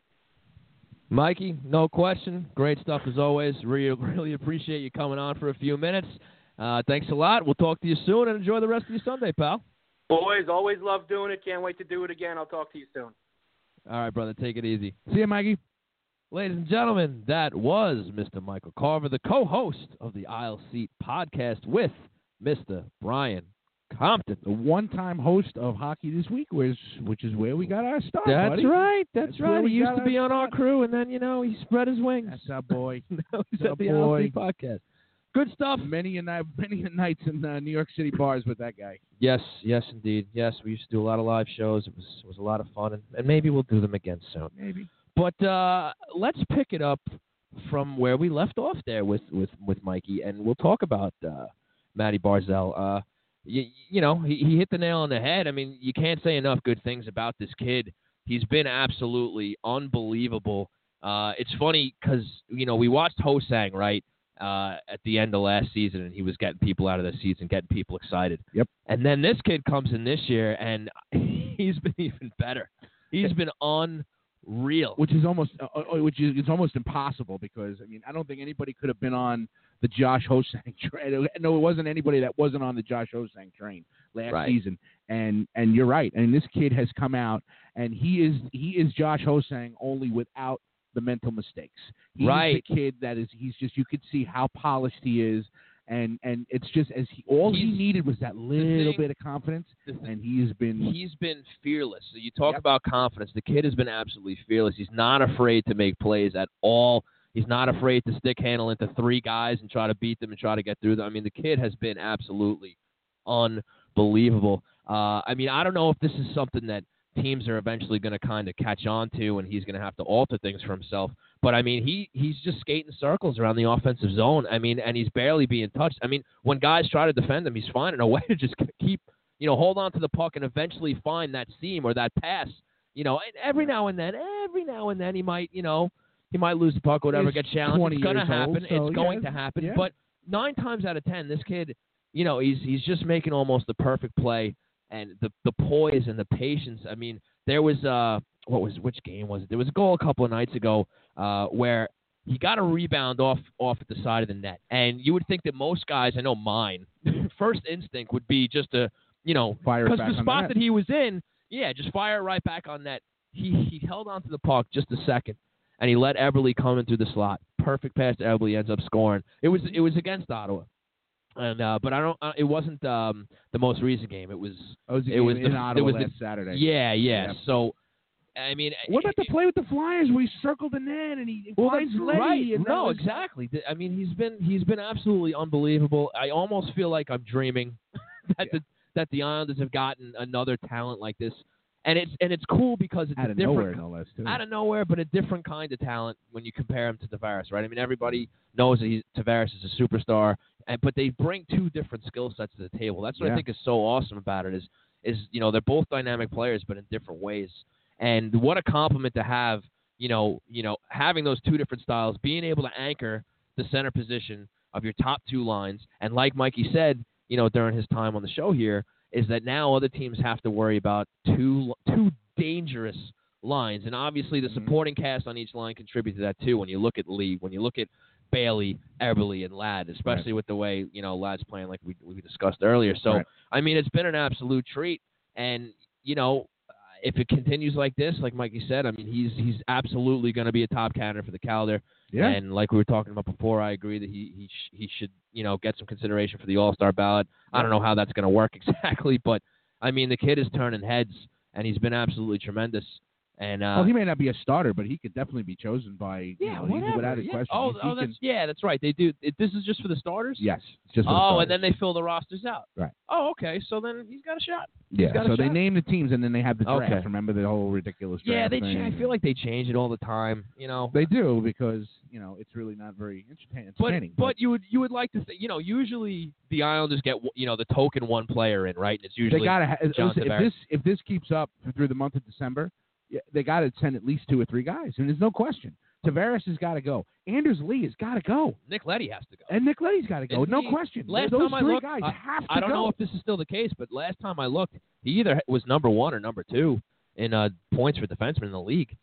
Mikey, no question. Great stuff as always. Really, really appreciate you coming on for a few minutes. Uh, thanks a lot. We'll talk to you soon, and enjoy the rest of your Sunday, pal. Boys, always love doing it. Can't wait to do it again. I'll talk to you soon. All right, brother. Take it easy. See you, Mikey. Ladies and gentlemen, that was Mister Michael Carver, the co-host of the Isle Seat podcast with Mister Brian Compton, the one-time host of Hockey This Week, which, which is where we got our start. That's buddy. right. That's, That's right. He used to be our on start. our crew, and then, you know, he spread his wings. That's our boy. now he's That's at the our Isle boy. Seat podcast. Good stuff. Many a night, many a nights in uh, New York City bars with that guy. Yes, yes, indeed. Yes, we used to do a lot of live shows. It was it was a lot of fun, and, and maybe we'll do them again soon. Maybe. But uh, let's pick it up from where we left off there with, with, with Mikey, and we'll talk about uh, Matty Barzal. Uh, you, you know, he, he hit the nail on the head. I mean, you can't say enough good things about this kid. He's been absolutely unbelievable. Uh, it's funny because, you know, we watched Ho-Sang, right, uh, at the end of last season, and he was getting people out of the seats and getting people excited. Yep. And then this kid comes in this year, and he's been even better. He's been unbelievable. Real, which is almost, uh, which is it's almost impossible because I mean I don't think anybody could have been on the Josh Ho-Sang train. No, it wasn't anybody that wasn't on the Josh Ho-Sang train last right. season. And and you're right. And this kid has come out and he is he is Josh Ho-Sang only without the mental mistakes. He right. is the kid that is he's just you could see how polished he is. And and it's just as he all he's, he needed was that little thing, bit of confidence, and he's been he's been fearless. So you talk yep. about confidence. The kid has been absolutely fearless. He's not afraid to make plays at all. He's not afraid to stick handle into three guys and try to beat them and try to get through them. I mean, the kid has been absolutely unbelievable. Uh, I mean, I don't know if this is something that teams are eventually going to kind of catch on to, and he's going to have to alter things for himself. But, I mean, he he's just skating circles around the offensive zone. I mean, and he's barely being touched. I mean, when guys try to defend him, he's finding a way to just keep, you know, hold on to the puck and eventually find that seam or that pass. You know, and every now and then, every now and then he might, you know, he might lose the puck or whatever, he's get challenged. It's going to happen. Old, so it's going yeah, to happen. Yeah. But nine times out of ten, this kid, you know, he's he's just making almost the perfect play. And the the poise and the patience. I mean, there was uh what was which game was it? There was a goal a couple of nights ago uh, where he got a rebound off off at the side of the net, and you would think that most guys, I know mine, first instinct would be just to you know fire because the spot the that he was in, yeah, just fire it right back on net. He he held onto the puck just a second, and he let Eberle come in through the slot. Perfect pass to Eberle, ends up scoring. It was it was against Ottawa. And uh, but I don't. Uh, it wasn't um, the most recent game. It was. Oh, it was, it was in the, Ottawa it was last the, Saturday. Yeah, yeah. Yep. So, I mean, what about it, the play with the Flyers where he circled the net and he well, finds that's Letty? right. And No, was, exactly. I mean, he's been he's been absolutely unbelievable. I almost feel like I'm dreaming that yeah. the that the Islanders have gotten another talent like this And it's and it's cool because it's out a of different nowhere, no less. Too. out of nowhere, but a different kind of talent when you compare him to Tavares, right? I mean, everybody knows that he's, Tavares is a superstar, and, but they bring two different skill sets to the table. That's what Yeah. I think is so awesome about it is, is, you know, they're both dynamic players, but in different ways. And what a compliment to have, you know, you know, having those two different styles, being able to anchor the center position of your top two lines. And like Mikey said, you know, during his time on the show here, is that now other teams have to worry about two two dangerous lines. And obviously the supporting cast on each line contribute to that too. When you look at Lee, when you look at Bailey, Eberle, and Ladd, especially right. with the way, you know, Ladd's playing like we we discussed earlier. So, right. I mean, it's been an absolute treat. And, you know, if it continues like this, like Mikey said, I mean, he's he's absolutely going to be a top candidate for the Calder. Yeah. And like we were talking about before, I agree that he he, sh- he should, you know, get some consideration for the All-Star ballot. Yeah. I don't know how that's going to work exactly, but, I mean, the kid is turning heads, and he's been absolutely tremendous. And uh, well, he may not be a starter, but he could definitely be chosen by, yeah, you know, whatever. without a yeah. question. Oh, he, oh he that's, can, yeah, that's right. They do. It, this is just for the starters? Yes. It's just for oh, the starters. and then they fill the rosters out. Right. Oh, okay. So then he's got a shot. Yeah, he's got so a they shot. name the teams, and then they have the draft. Okay. Remember the whole ridiculous draft Yeah, they. thing? Ch- I feel like they change it all the time, you know. They do because, you know, it's really not very entertaining. But, but, but you would you would like to think, you know, usually the Islanders get, you know, the token one player in, right? And it's usually they gotta ha- John if Tavares. this if this keeps up through the month of December, yeah, they got to send at least two or three guys, and there's no question. Tavares has got to go. Anders Lee has got to go. Nick Leddy has to go. And Nick Leddy's got to go. And no he, question. Last Those time three I looked, guys I, have to I don't go. know if this is still the case, but last time I looked, he either was number one or number two in uh, points for defensemen in the league.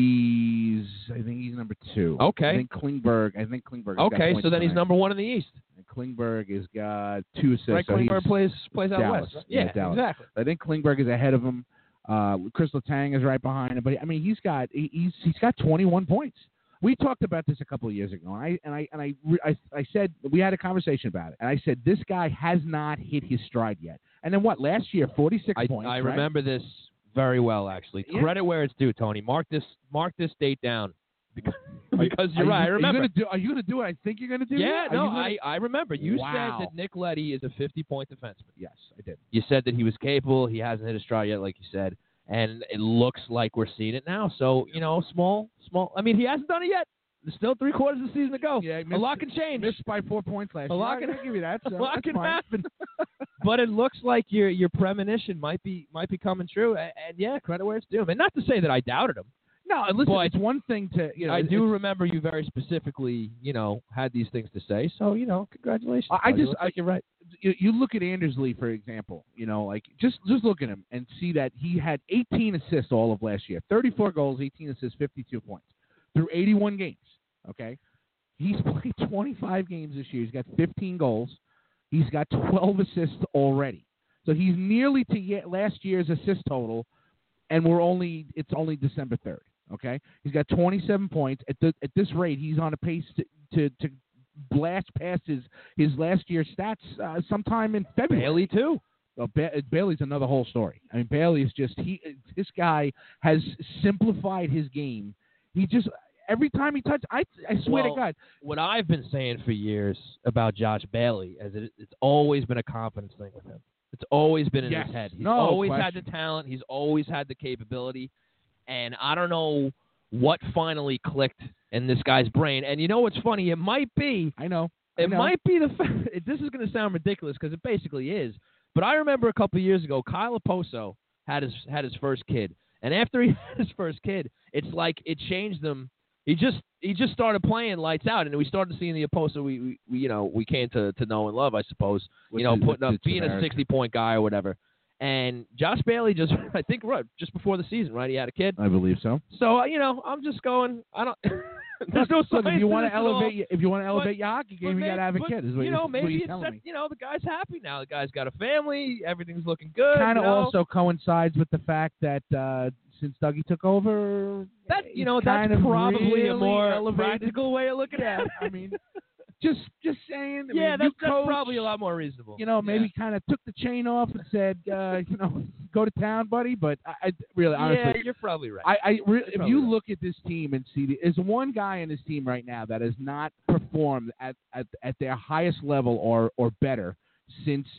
He's, I think he's number two. Okay. I think Klingberg. I think Klingberg. Okay, so then tonight. he's number one in the East. And Klingberg has got two assists. Right, so Klingberg plays plays out Dallas. west. Right? Yeah, Yeah, Dallas. exactly. I think Klingberg is ahead of him. Uh, Chris Letang is right behind him, but I mean, he's got he, he's he's got twenty-one points. We talked about this a couple of years ago, and I and I and I, I I said we had a conversation about it, and I said this guy has not hit his stride yet. And then what? Last year, forty-six I, points. I right? remember this very well, actually. Yeah. Credit where it's due, Tony. Mark this mark this date down because, because you're are right. You, I remember. Are you, gonna do, are you gonna do what I think you're gonna do? Yeah, Are no, you gonna... I, I remember. You Wow. said that Nick Leddy is a fifty-point defenseman. Yes, I did. You said that he was capable. He hasn't hit his stride yet, like you said. And it looks like we're seeing it now. So, you know, small, small. I mean, he hasn't done it yet. There's still three quarters of the season to go. Yeah, missed, a lot can change. Missed by four points last a year. lot can, I'll give you that. So a lot that's can fine. happen. But it looks like your your premonition might be might be coming true. And, and yeah, credit where it's due. And not to say that I doubted him. No, listen, but it's one thing to, you know. I do it's, remember you very specifically, you know, had these things to say. So, you know, congratulations. I, I just, I, like you're right. You, you look at Anders Lee, for example, you know, like just just look at him and see that he had eighteen assists all of last year, thirty-four goals, eighteen assists, fifty-two points through eighty-one games. Okay, he's played twenty-five games this year. He's got fifteen goals. He's got twelve assists already. So he's nearly to ye- last year's assist total, and we're only it's only December third. Okay, he's got twenty-seven points. At the at this rate, he's on a pace to to, to blast past his, his last year's stats uh, sometime in February. Bailey too. Well, ba- Bailey's another whole story. I mean, Bailey is just he. This guy has simplified his game. He just every time he touches, I I swear well, to God. What I've been saying for years about Josh Bailey is it, it's always been a confidence thing with him. It's always been in Yes. his head. He's No always question. had the talent. He's always had the capability. And I don't know what finally clicked in this guy's brain. And you know what's funny? It might be. I know. I It know. might be the fact. This is going to sound ridiculous because it basically is. But I remember a couple of years ago, Kyle Oposo had his had his first kid, and after he had his first kid, it's like it changed him. He just he just started playing lights out, and we started seeing the Oposo we, we, we you know we came to, to know and love, I suppose. With you know, the- putting with up the being a Tavares. sixty point guy or whatever. And Josh Bailey just I think right just before the season, right? He had a kid. I believe so. So uh, you know, I'm just going. I don't. There's no Look, science if you want to to this at all. elevate, if you want to elevate But- your hockey But game, you maybe- got to have a but, kid. Is what you know, what maybe you're it's telling set, me. you know the guy's happy now. The guy's got a family. Everything's looking good. Kind of you know? also coincides with the fact that uh, since Dougie took over, That you he's know that's kind of probably really a more elevated. practical way of looking Yeah, at it. I mean, just just saying. I yeah, mean, that's, you that's coach, probably a lot more reasonable. You know, maybe kind of took the chain off and said, uh, you know, go to town, buddy. But I, I really, yeah, honestly, yeah, you're probably right. I, I re- if probably you right. look at this team and see, the, there's one guy in this team right now that has not performed at, at, at their highest level or, or better since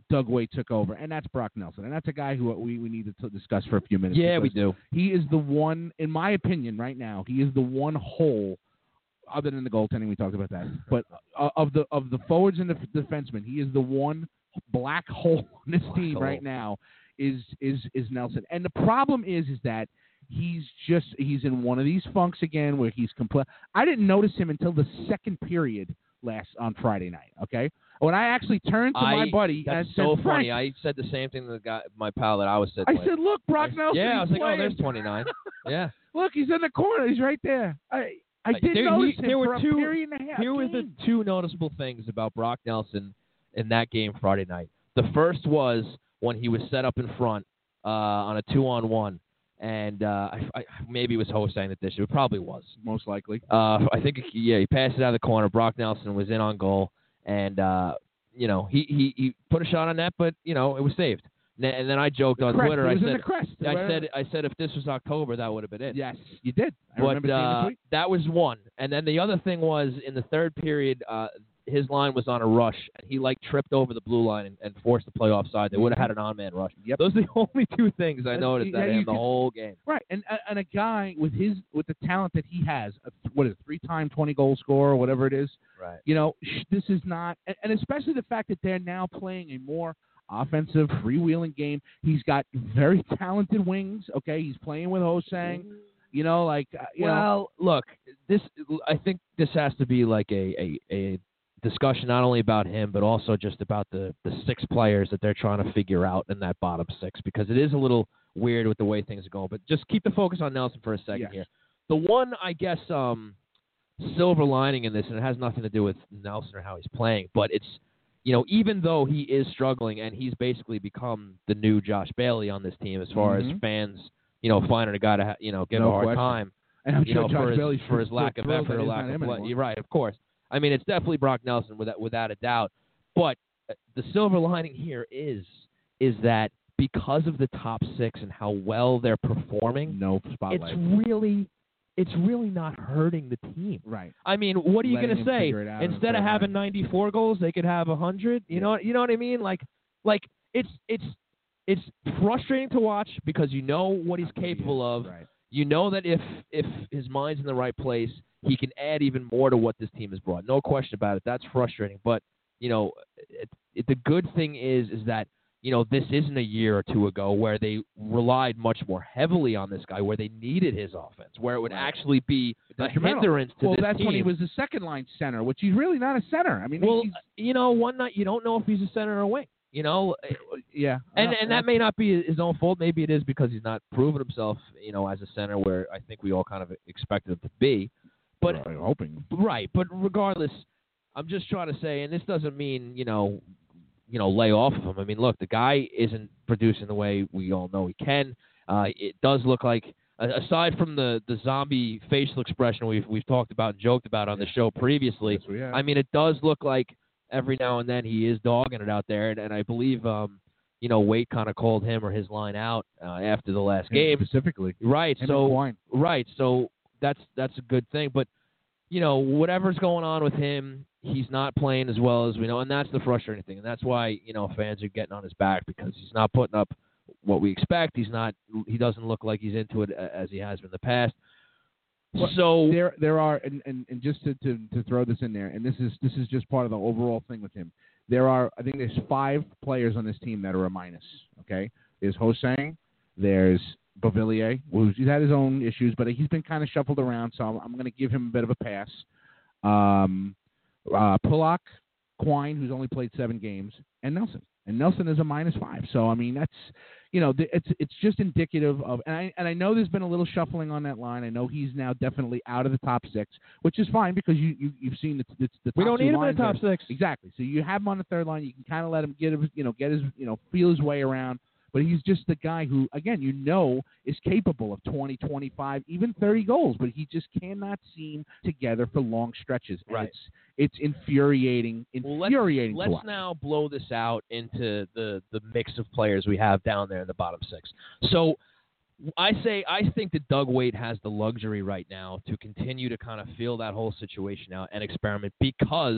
Doug Waite took over, and that's Brock Nelson. And that's a guy who we, we need to discuss for a few minutes. Yeah, we do. He is the one, in my opinion, right now, he is the one hole, other than the goaltending, we talked about that, but uh, of the of the forwards and the defensemen, he is the one black hole in this team hole. right now is is is Nelson. And the problem is is that he's just he's in one of these funks again where he's compl- I didn't notice him until the second period last on Friday night, okay? When I actually turned to I, my buddy that's and so said, funny. Frank, I said the same thing to the guy, my pal that I was sitting I with. said, look, Brock Nelson. Yeah, I was like, playing. oh, there's twenty-nine. Yeah. Look, he's in the corner. He's right there. I I didn't there, notice he, him there for were a two, period and a half. Here were the game. two noticeable things about Brock Nelson in that game Friday night. The first was when he was set up in front uh, on a two-on-one, and uh, I, I, maybe it was Hosang that dished it. It probably was. Most likely. Uh, I think, yeah, he passed it out of the corner. Brock Nelson was in on goal, and, uh, you know, he, he, he put a shot on net, but, you know, it was saved. And then I joked the on crest. Twitter. It was I said, in the crest. I said, I said, if this was October, that would have been it. Yes, you did. I but remember seeing the uh, tweet. that was one. And then the other thing was in the third period, uh, his line was on a rush, and he like tripped over the blue line and, and forced the play offside. They would have had an on-man rush. Yep. Those are the only two things I noticed yeah, at you him the could- whole game. Right, and and a guy with his with the talent that he has, a, what is it, three-time twenty-goal scorer or whatever it is. Right. You know, sh- this is not, and, and especially the fact that they're now playing a more offensive, freewheeling game. He's got very talented wings. Okay, he's playing with Hosang. You know, like uh, you know, Well, look, this I think this has to be like a, a, a discussion not only about him but also just about the, the six players that they're trying to figure out in that bottom six, because it is a little weird with the way things are going. But just keep the focus on Nelson for a second Yes. here. The one, I guess, um, silver lining in this, and it has nothing to do with Nelson or how he's playing, but it's, you know, even though he is struggling and he's basically become the new Josh Bailey on this team as far Mhm. as fans, you know, finding a guy to, ha- you know, give No a hard question. time. and I'm You sure know, Josh for his, Bailey's for his lack of thrilled effort that or it's lack not of him play. anymore. You're right, of course. I mean, it's definitely Brock Nelson without, without a doubt. But uh, the silver lining here is is that because of the top six and how well they're performing, No spotlight. it's really it's really not hurting the team. Right. I mean, what are you Letting going to him say? figure it out in the Instead of third having line. ninety-four goals, they could have one hundred. You Yeah. know, you know what I mean? Like, like it's it's it's frustrating to watch because you know what he's capable of. Right. You know that if if his mind's in the right place, he can add even more to what this team has brought. No question about it. That's frustrating. But, you know, it, it, the good thing is is that, you know, this isn't a year or two ago where they relied much more heavily on this guy, where they needed his offense, where it would Right. actually be a Detrimental. hindrance to Well, this that's team. when he was the second line center, which he's really not a center. I mean, well, he's, you know, one night you don't know if he's a center or a wing. You know, yeah, and Uh, and that may not be his own fault. Maybe it is because he's not proven himself, you know, as a center where I think we all kind of expected him to be. But I'm hoping. right, but regardless, I'm just trying to say, and this doesn't mean, you know, you know, lay off of him. I mean, look, the guy isn't producing the way we all know he can. Uh, it does look like, aside from the, the zombie facial expression we've we've talked about and joked about on the show previously, Yes, we have. I mean, it does look like every now and then he is dogging it out there, and, and I believe, um, you know, Waite kind of called him or his line out uh, after the last Him game. specifically. Right, Him so and Quine. right, so that's that's a good thing. But you know, whatever's going on with him, he's not playing as well as we know, and that's the frustrating thing. And that's why, you know, fans are getting on his back because he's not putting up what we expect. He's not. He doesn't look like he's into it as he has been in the past. Well, So there there are and, and, and just to, to, to throw this in there, and this is this is just part of the overall thing with him. There are I think there's five players on this team that are a minus. Okay, there's Hosang, there's Beauvillier, who's he's had his own issues, but he's been kind of shuffled around, so I'm, I'm going to give him a bit of a pass. Um, uh, Pulock, Quine, who's only played seven games, and Nelson. And Nelson is a minus five. So I mean, that's you know, th- it's it's just indicative of. And I and I know there's been a little shuffling on that line. I know he's now definitely out of the top six, which is fine because you, you you've seen the, the, the top we don't two need him in lines the top are- six. Exactly. So you have him on the third line. You can kind of let him get his, you know, get his, you know, feel his way around. But he's just the guy who, again, you know, is capable of twenty, twenty-five, even thirty goals. But he just cannot seem together for long stretches. And Right. It's it's infuriating, Well, let's, infuriating to let's watch. now blow this out into the, the mix of players we have down there in the bottom six. So I say I think that Doug Waite has the luxury right now to continue to kind of feel that whole situation out and experiment because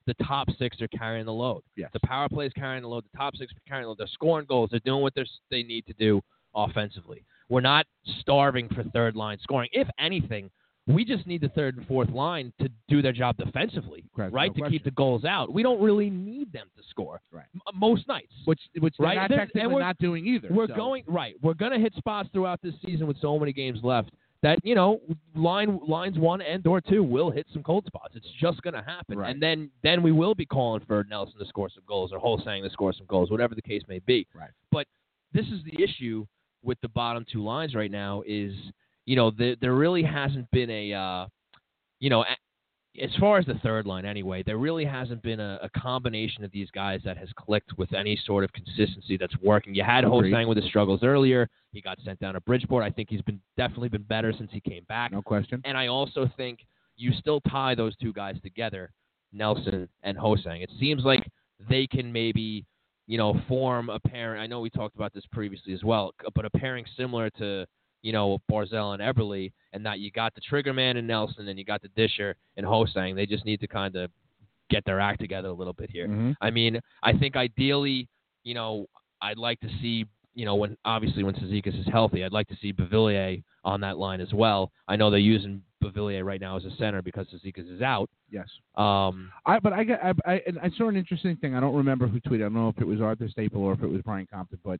the top six are carrying the load. Yes. The power play is carrying the load. The top six are carrying the load. They're scoring goals. They're doing what they're, they need to do offensively. We're not starving for third line scoring. If anything, we just need the third and fourth line to do their job defensively, Correct. right? No to question. keep the goals out. We don't really need them to score, Right. M- most nights. Which which they're Right? not They're- technically and we're- not doing either. We're so. going right. We're going to hit spots throughout this season with so many games left that, you know, line lines one and or two will hit some cold spots. It's just going to happen, Right. and then then we will be calling for Nelson to score some goals or Ho-Sang to score some goals, whatever the case may be. Right. But this is the issue with the bottom two lines right now is, you know, the, there really hasn't been a, uh, you know, a, as far as the third line anyway, there really hasn't been a, a combination of these guys that has clicked with any sort of consistency that's working. You had Agreed. Ho-Sang with his struggles earlier. He got sent down to Bridgeport. I think he's been definitely been better since he came back. No question. And I also think you still tie those two guys together, Nelson and Ho-Sang. It seems like they can maybe, you know, form a pairing. I know we talked about this previously as well, but a pairing similar to, you know, Barzal and Eberle, and that you got the trigger man in Nelson and you got the disher in Ho-Sang. They just need to kind of get their act together a little bit here. Mm-hmm. I mean, I think ideally, you know, I'd like to see, you know, when obviously when Cizikas is healthy, I'd like to see Beauvillier on that line as well. I know they're using Beauvillier right now as a center because Cizikas is out. Yes. Um, I but I got I, I and I saw an interesting thing. I don't remember who tweeted. I don't know if it was Arthur Staple or if it was Brian Compton, but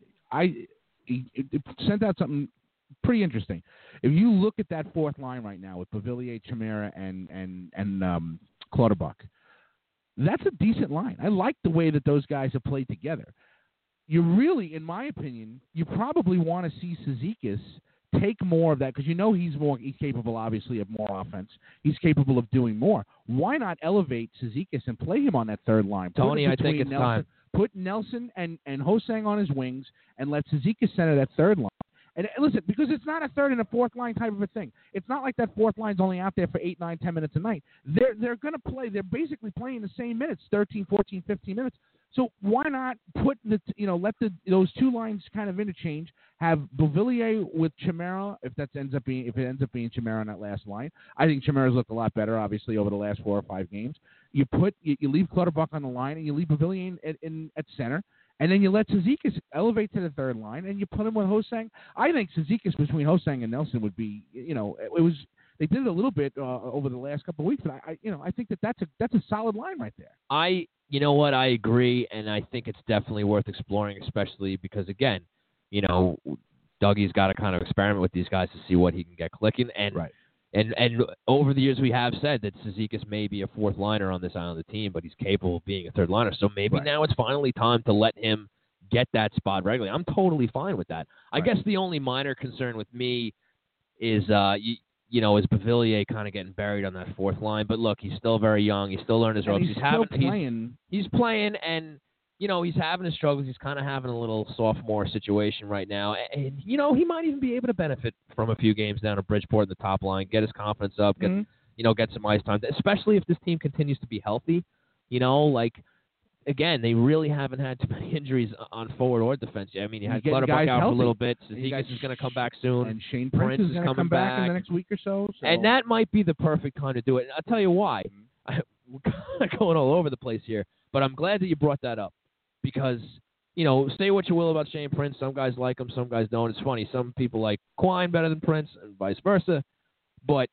I it, it sent out something pretty interesting. If you look at that fourth line right now with Beauvillier, Chimera, and and and um, Clutterbuck, that's a decent line. I like the way that those guys have played together. You really, in my opinion, you probably want to see Cizikas take more of that because you know he's more he's capable, obviously, of more offense. He's capable of doing more. Why not elevate Cizikas and play him on that third line? Put Tony, him I think between it's Nelson, time. Put Nelson and and Ho-Sang on his wings and let Cizikas center that third line. And listen, because it's not a third and a fourth line type of a thing. It's not like that fourth line's only out there for eight, nine, ten minutes a night. They're they're going to play. They're basically playing the same minutes, thirteen, fourteen, fifteen minutes. So why not put the you know let the those two lines kind of interchange? Have Beauvillier with Chimera, if that ends up being if it ends up being Chimera on that last line. I think Chimera's looked a lot better, obviously, over the last four or five games. You put you, you leave Clutterbuck on the line and you leave Beauvillier in, in, in at center. And then you let Cizikas elevate to the third line, and you put him with Ho-Sang. I think Cizikas between Ho-Sang and Nelson would be, you know, it was they did it a little bit uh, over the last couple of weeks, but I, I, you know, I think that that's a that's a solid line right there. I, you know what, I agree, and I think it's definitely worth exploring, especially because again, you know, Dougie's got to kind of experiment with these guys to see what he can get clicking, and Right. And and over the years, we have said that Cizikas may be a fourth liner on this island of the team, but he's capable of being a third liner. So maybe Right. now it's finally time to let him get that spot regularly. I'm totally fine with that. I Right. guess the only minor concern with me is, uh, you, you know, is Beauvillier kind of getting buried on that fourth line. But look, he's still very young. He's still learning his And ropes. he's, He's, still having playing. He's, he's playing, and you know, he's having his struggles. He's kind of having a little sophomore situation right now. And, you know, he might even be able to benefit from a few games down at Bridgeport in the top line, get his confidence up, get, Mm-hmm. you know, get some ice time, especially if this team continues to be healthy. You know, like, again, they really haven't had too many injuries on forward or defense yet. I mean, you had You're getting Clutterbuck guys out for a healthy. little bit. And you Cizikas guys- is going to come back soon. And Shane Prince Prince, is is going to coming come back, in the back. next week or so. so. And that might be the perfect time to do it. And I'll tell you why. I, we're kind of going all over the place here, but I'm glad that you brought that up because, you know, say what you will about Shane Prince. Some guys like him, some guys don't. It's funny. Some people like Quine better than Prince and vice versa. But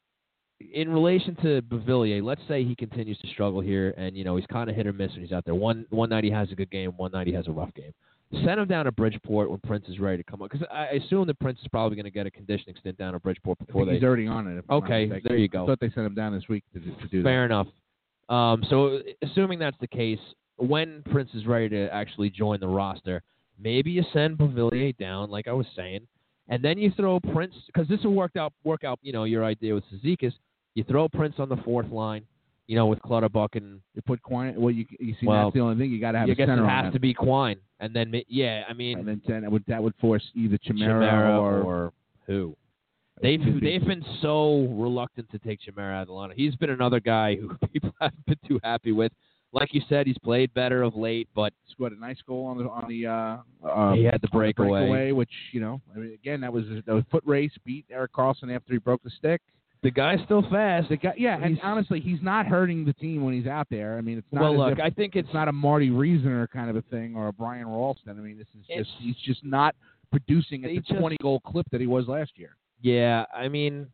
in relation to Beauvillier, let's say he continues to struggle here and, you know, he's kind of hit or miss when he's out there. One, one night he has a good game, one night he has a rough game. Send him down to Bridgeport when Prince is ready to come up. Because I assume that Prince is probably going to get a conditioning stint down at Bridgeport I before think they. he's already on it. if I'm not Okay, mistaken. there you go. I thought they sent him down this week to, to do Fair that. enough. Um, so assuming that's the case, when Prince is ready to actually join the roster, maybe you send Beauvillier down, like I was saying, and then you throw Prince because this will work out. Work out, you know, your idea with Cizikas. You throw Prince on the fourth line, you know, with Clutterbuck and You put Quine. Well, you you see Well, that's the only thing you got to have I a guess center it on has that. to be Quine, and then ma- yeah, I mean And then ten, that would that would force either Chimera, Chimera or, or who. They've could be- they've been so reluctant to take Chimera out of the lineup. He's been another guy who people haven't been too happy with. Like you said, he's played better of late, but scored a nice goal on the on the uh, uh he had the on breakaway. breakaway, which you know, I mean, again, that was a, that was foot race. Beat Eric Carlson after he broke the stick. The guy's still fast. The guy, yeah, and He's- honestly, he's not hurting the team when he's out there. I mean, it's not. Well, as look, if- I think it's it's not a Marty Reasoner kind of a thing or a Brian Ralston. I mean, this is It's- just he's just not producing at He the just- twenty goal clip that he was last year. Yeah, I mean,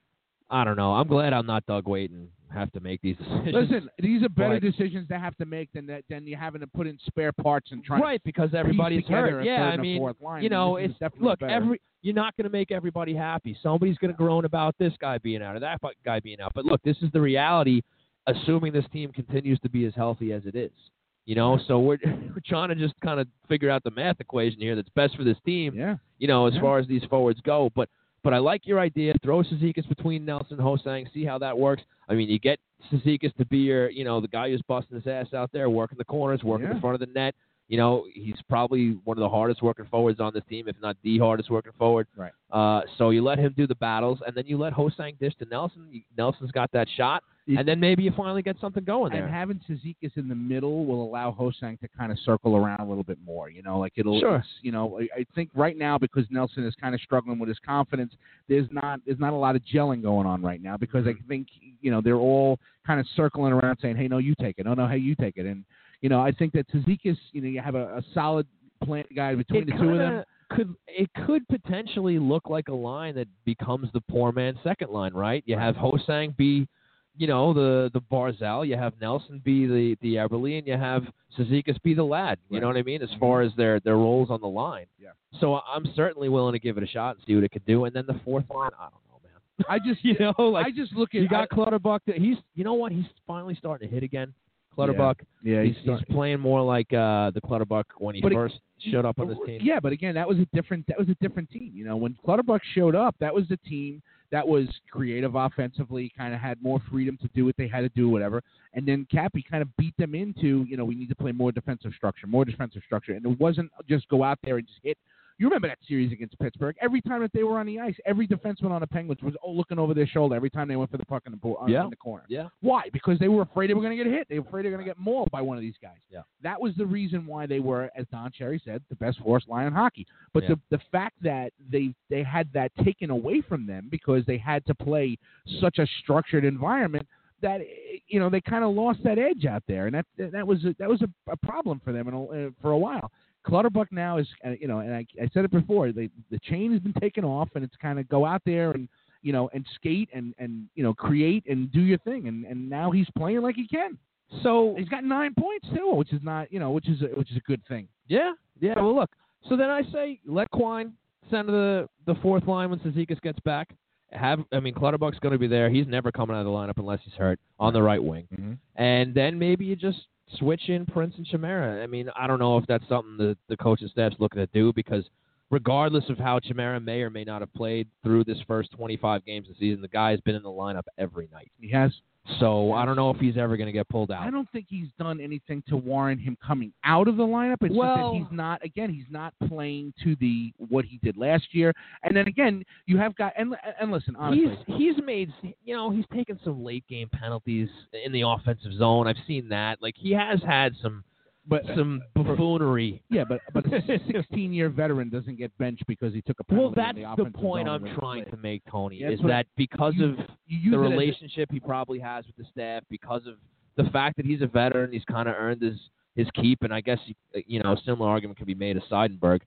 I don't know. I'm glad I'm not Doug Waite and have to make these decisions. Listen, these are better But- decisions to have to make than that than you having to put in spare parts and try right, because to everybody's piece together hurt. a Yeah, third I and a mean, fourth line. you I mean, know, this is it's definitely look, better. every you're not going to make everybody happy. Somebody's going to groan about this guy being out or that fu- guy being out. But look, this is the reality. Assuming this team continues to be as healthy as it is, you know, so we're we're trying to just kind of figure out the math equation here that's best for this team. yeah. You know, as Yeah. far as these forwards go. But but I like your idea. Throw Cizikas between Nelson and Hosang. See how that works. I mean, you get Cizikas to be your, you know, the guy who's busting his ass out there, working the corners, working Yeah. the front of the net. You know, he's probably one of the hardest working forwards on this team, if not the hardest working forward. Right. Uh, so you let him do the battles, and then you let Hosang dish to Nelson. You- Nelson's got that shot, You- and then maybe you finally get something going there. And having Cizikas in the middle will allow Hosang to kind of circle around a little bit more. You know, like it'll, Sure. it's, you know, I, I think right now because Nelson is kind of struggling with his confidence, there's not there's not a lot of gelling going on right now because I think you know they're all kind of circling around saying, hey, no, you take it, no, no, hey, you take it, and you know I think that Cizikas, you know, you have a, a solid plant guy between It the two of them. kinda Could it could potentially look like a line that becomes the poor man's second line, right? You have Hosang be, you know, the the Barzal. You have Nelson be the the Eberle, and you have Cizikas be the lad. You Right. know what I mean? As far as their their roles on the line. Yeah. So I'm certainly willing to give it a shot and see what it could do. And then the fourth line, I don't know, man. I just You know, like I just look at you got I, Clutterbuck. That he's, you know what? He's finally starting to hit again. Clutterbuck. yeah, he's, start- he's playing more like uh, the Clutterbuck when he But it- first showed up on this team. Yeah, but again, that was a different that was a different team. You know, when Clutterbuck showed up, that was the team that was creative offensively, kind of had more freedom to do what they had to do, whatever. And then Cappy kind of beat them into, you know, we need to play more defensive structure, more defensive structure. And it wasn't just go out there and just hit. You remember that series against Pittsburgh? Every time that they were on the ice, every defenseman on the Penguins was oh, looking over their shoulder every time they went for the puck in the, bo- uh, Yeah. in the corner. Yeah. Why? Because they were afraid they were going to get hit. They were afraid they were going to get mauled by one of these guys. Yeah. That was the reason why they were, as Don Cherry said, the best force line in hockey. But Yeah. the the fact that they they had that taken away from them because they had to play such a structured environment that you know they kind of lost that edge out there, and that that was a, that was a, a problem for them in a, uh, for a while. Clutterbuck now is, uh, you know, and I, I said it before, they, the chain has been taken off, and it's kind of go out there and, you know, and skate and, and you know, create and do your thing. And, and now he's playing like he can. So He's got nine points too, which is not, you know, which is a, which is a good thing. yeah, yeah. Well, look. So then I say let Quine send the the fourth line when Cizikas gets back. Have I mean Clutterbuck's going to be there. He's never coming out of the lineup unless he's hurt on the right wing. Mm-hmm. And then maybe you just switch in Prince and Chimera. I mean, I don't know if that's something the the coaching staff's looking to do because regardless of how Chimera may or may not have played through this first twenty-five games of the season, the guy has been in the lineup every night. He has. So I don't know if he's ever going to get pulled out. I don't think he's done anything to warrant him coming out of the lineup. It's Well- just that he's not. Again, he's not playing to the what he did last year. And then again, you have got and and listen, honestly, He's he's made you know he's taken some late game penalties in the offensive zone. I've seen that. Like he has had some but some buffoonery. yeah, but but a sixteen-year veteran doesn't get benched because he took a penalty. Well, in that's the, the offensive point zone I'm when he trying played. to make, Tony. Yeah, Is that's what- that because you- of You use the it as a- relationship he probably has with the staff, because of the fact that he's a veteran, he's kind of earned his his keep, and I guess you know a similar argument can be made of Seidenberg.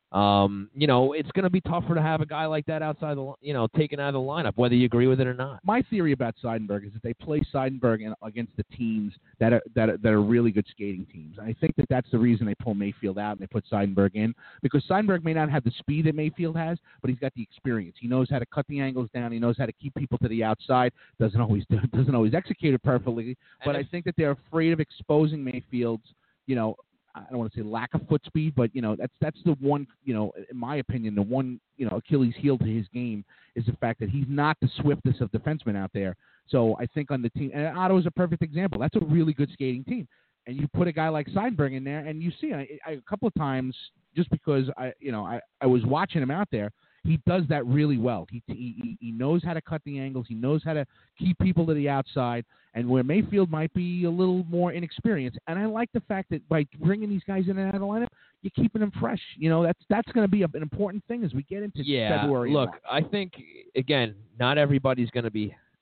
Um, you know, it's going to be tougher to have a guy like that outside the, you know, taken out of the lineup, whether you agree with it or not. My theory about Seidenberg is that they play Seidenberg in, against the teams that are that are, that are really good skating teams. And I think that that's the reason they pull Mayfield out and they put Seidenberg in, because Seidenberg may not have the speed that Mayfield has, but he's got the experience. He knows how to cut the angles down. He knows how to keep people to the outside. Doesn't always do, doesn't always execute it perfectly, but And I if- think that they're afraid of exposing Mayfield's, you know, I don't want to say lack of foot speed, but you know that's that's the one, you know, in my opinion, the one, you know, Achilles heel to his game is the fact that he's not the swiftest of defensemen out there. So I think on the team, and Ottawa's a perfect example. That's a really good skating team, and you put a guy like Seidenberg in there, and you see I, I, a couple of times, just because I, you know, I, I was watching him out there. He does that really well. He, he he knows how to cut the angles. He knows how to keep people to the outside. And where Mayfield might be a little more inexperienced, and I like the fact that by bringing these guys in and out of the lineup, you're keeping them fresh. You know, that's that's going to be a, an important thing as we get into Yeah, February. and look, March. I think, again, not everybody's going to be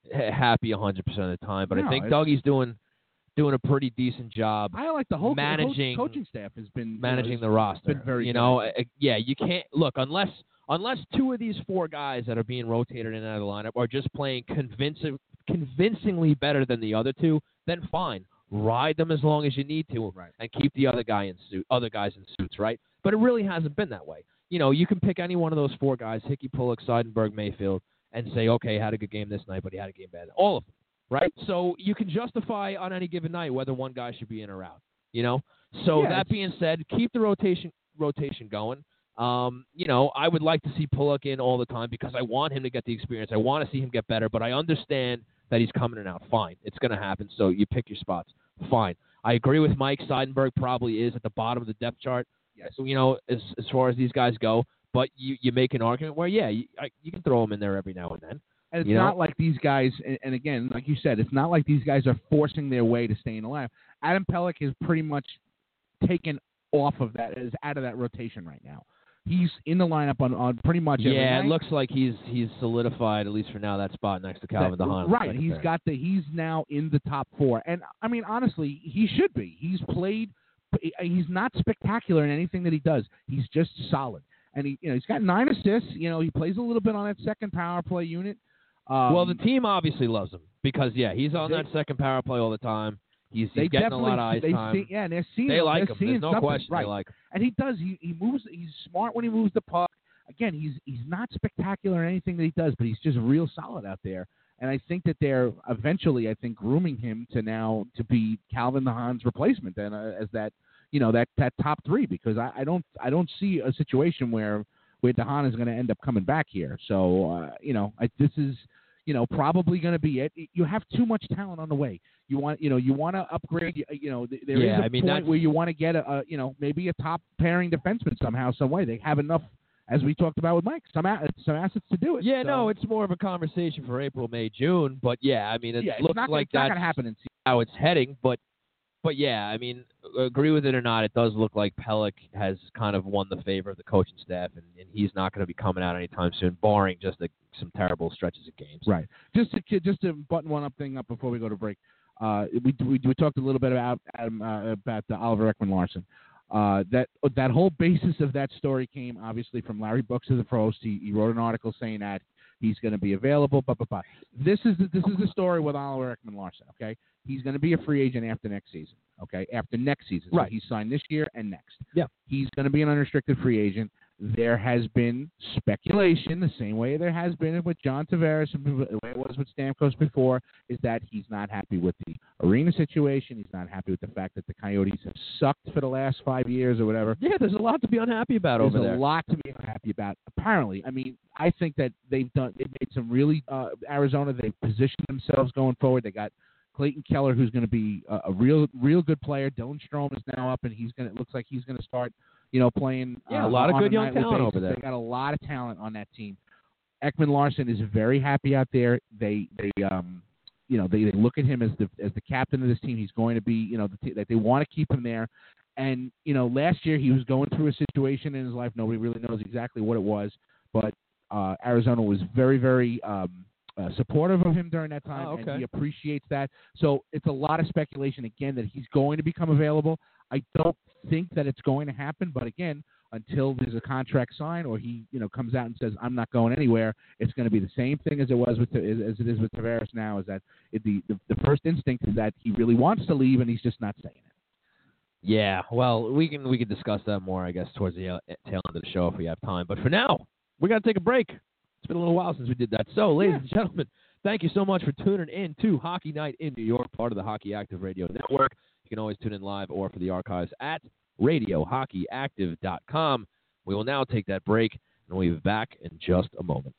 happy one hundred percent of the time. But No, I think it's- Dougie's doing doing a pretty decent job. I like the whole managing the whole coaching staff has been managing you know, the roster. been very you good. know, uh, yeah, you can't look unless unless two of these four guys that are being rotated in and out of the lineup are just playing convincing, convincingly better than the other two. Then fine, ride them as long as you need to, Right. and keep the other guy in suit, other guys in suits, right? But it really hasn't been that way. You know, you can pick any one of those four guys, Hickey, Pullock, Seidenberg, Mayfield, and say, okay, had a good game this night, but he had a game bad. All of them, right? So you can justify on any given night whether one guy should be in or out, you know? So Yeah, that it's- being said, keep the rotation rotation going. Um, you know, I would like to see Pullock in all the time because I want him to get the experience. I want to see him get better, but I understand that he's coming in and out. Fine. It's going to happen, so you pick your spots. Fine. I agree with Mike. Seidenberg probably is at the bottom of the depth chart, Yes. you know, as as far as these guys go. But you, you make an argument where, yeah, you, I, you can throw him in there every now and then. And it's You know? not like these guys, and, and again, like you said, it's not like these guys are forcing their way to stay in the lineup. Adam Pellick is pretty much taken off of that, is out of that rotation right now. He's in the lineup on, on pretty much every Yeah, night. it looks like he's he's solidified, at least for now, that spot next to Calvin That- DeHaan. Right, he's got the he's now in the top four, and I mean honestly, he should be. He's played. He's not spectacular in anything that he does. He's just solid, and he you know he's got nine assists. You know he plays a little bit on that second power play unit. Um, Well, the team obviously loves him because, yeah, he's on They- that second power play all the time. He's, they he's getting a definitely lot of ice they time. see, yeah, and they're seeing They like they're him. seeing There's no something. question right. they like him. And he does. He he moves. He's smart when he moves the puck. Again, he's he's not spectacular in anything that he does, but he's just real solid out there. And I think that they're eventually, I think, grooming him to now to be Calvin DeHaan's replacement, and uh, as that you know that, that top three, because I, I don't I don't see a situation where where DeHaan is going to end up coming back here. So uh, you know I, this is you know probably going to be it. You have too much talent on the way. You want, you know, you want to upgrade. You know, there Yeah, is a I mean, point that's- where you want to get a, a, you know, maybe a top pairing defenseman somehow, some way. They have enough, as we talked about with Mike, some a- some assets to do it. Yeah, so, no, it's more of a conversation for April, May, June. But, yeah, I mean, it yeah, it's looks not gonna, like it's not that's going to happen in. how it's heading. But, but yeah, I mean, agree with it or not, it does look like Pellick has kind of won the favor of the coaching staff, and, and he's not going to be coming out anytime soon, barring just a, some terrible stretches of games. Right. Just to just to button one up thing up before we go to break. Uh, we, we we talked a little bit about Adam, uh, about uh, Oliver Ekman-Larsson. Uh, that that whole basis of that story came obviously from Larry Brooks of the Post. He, he wrote an article saying that he's going to be available. Blah, blah, blah. This is the, this is the story with Oliver Ekman-Larsson. Okay, he's going to be a free agent after next season. Okay, after next season. So Right. he's signed this year and next. Yeah. He's going to be an unrestricted free agent. There has been speculation, the same way there has been with John Tavares, and the way it was with Stamkos before, is that he's not happy with the arena situation. He's not happy with the fact that the Coyotes have sucked for the last five years or whatever. Yeah, there's a lot to be unhappy about There's over a there. lot to be unhappy about. Apparently, I mean, I think that they've done. They've made some really uh, Arizona. They've positioned themselves going forward. They got Clayton Keller, who's going to be a, a real, real good player. Dylan Strome is now up, and he's going. to It looks like he's going to start. You know, playing Yeah, uh, a lot of on good young nightly talent basis. over there. They got a lot of talent on that team. Ekman-Larsson is very happy out there. They they um you know they, they look at him as the as the captain of this team. He's going to be you know the t- that they want to keep him there. And you know last year he was going through a situation in his life. Nobody really knows exactly what it was, but uh, Arizona was very very um, uh, supportive of him during that time, Oh, okay. and he appreciates that. So it's a lot of speculation again that he's going to become available. I don't think that it's going to happen, but again, until there's a contract signed or he, you know, comes out and says I'm not going anywhere, it's going to be the same thing as it was with as it is with Tavares now. Is that it, the, the the first instinct is that he really wants to leave and he's just not saying it. Yeah, well, we can we can discuss that more, I guess, towards the uh, tail end of the show if we have time. But for now, we got to take a break. It's been a little while since we did that. So, ladies Yeah. and gentlemen, thank you so much for tuning in to Hockey Night in New York, part of the Hockey Active Radio Network. You can always tune in live or for the archives at radio hockey active dot com. We will now take that break, and we'll be back in just a moment.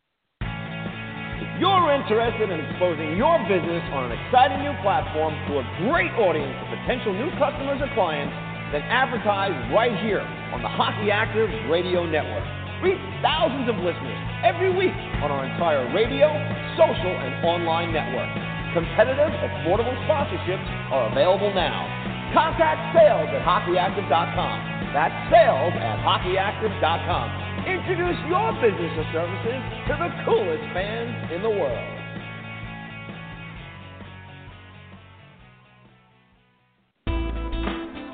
If you're interested in exposing your business on an exciting new platform to a great audience of potential new customers or clients, then advertise right here on the Hockey Active Radio Network. Reach thousands of listeners every week on our entire radio, social, and online network. Competitive, affordable sponsorships are available now. Contact sales at hockey active dot com. That's sales at hockey active dot com. Introduce your business or services to the coolest fans in the world.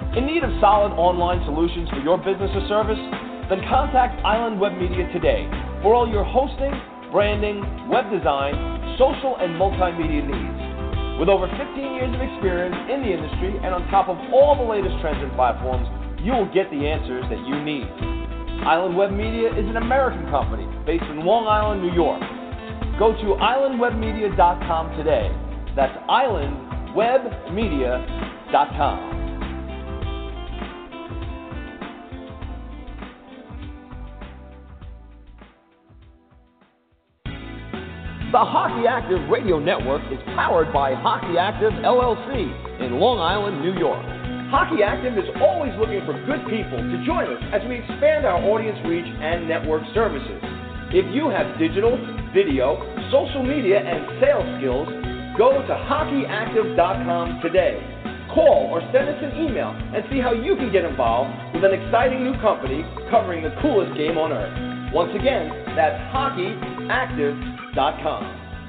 In need of solid online solutions for your business or service? Then contact Island Web Media today for all your hosting, branding, web design, social, and multimedia needs. With over fifteen years of experience in the industry and on top of all the latest trends and platforms, you will get the answers that you need. Island Web Media is an American company based in Long Island, New York. Go to island web media dot com today. That's island web media dot com. The Hockey Active Radio Network is powered by Hockey Active L L C in Long Island, New York. Hockey Active is always looking for good people to join us as we expand our audience reach and network services. If you have digital, video, social media, and sales skills, go to hockey active dot com today. Call or send us an email and see how you can get involved with an exciting new company covering the coolest game on earth. Once again, that's hockey active dot com.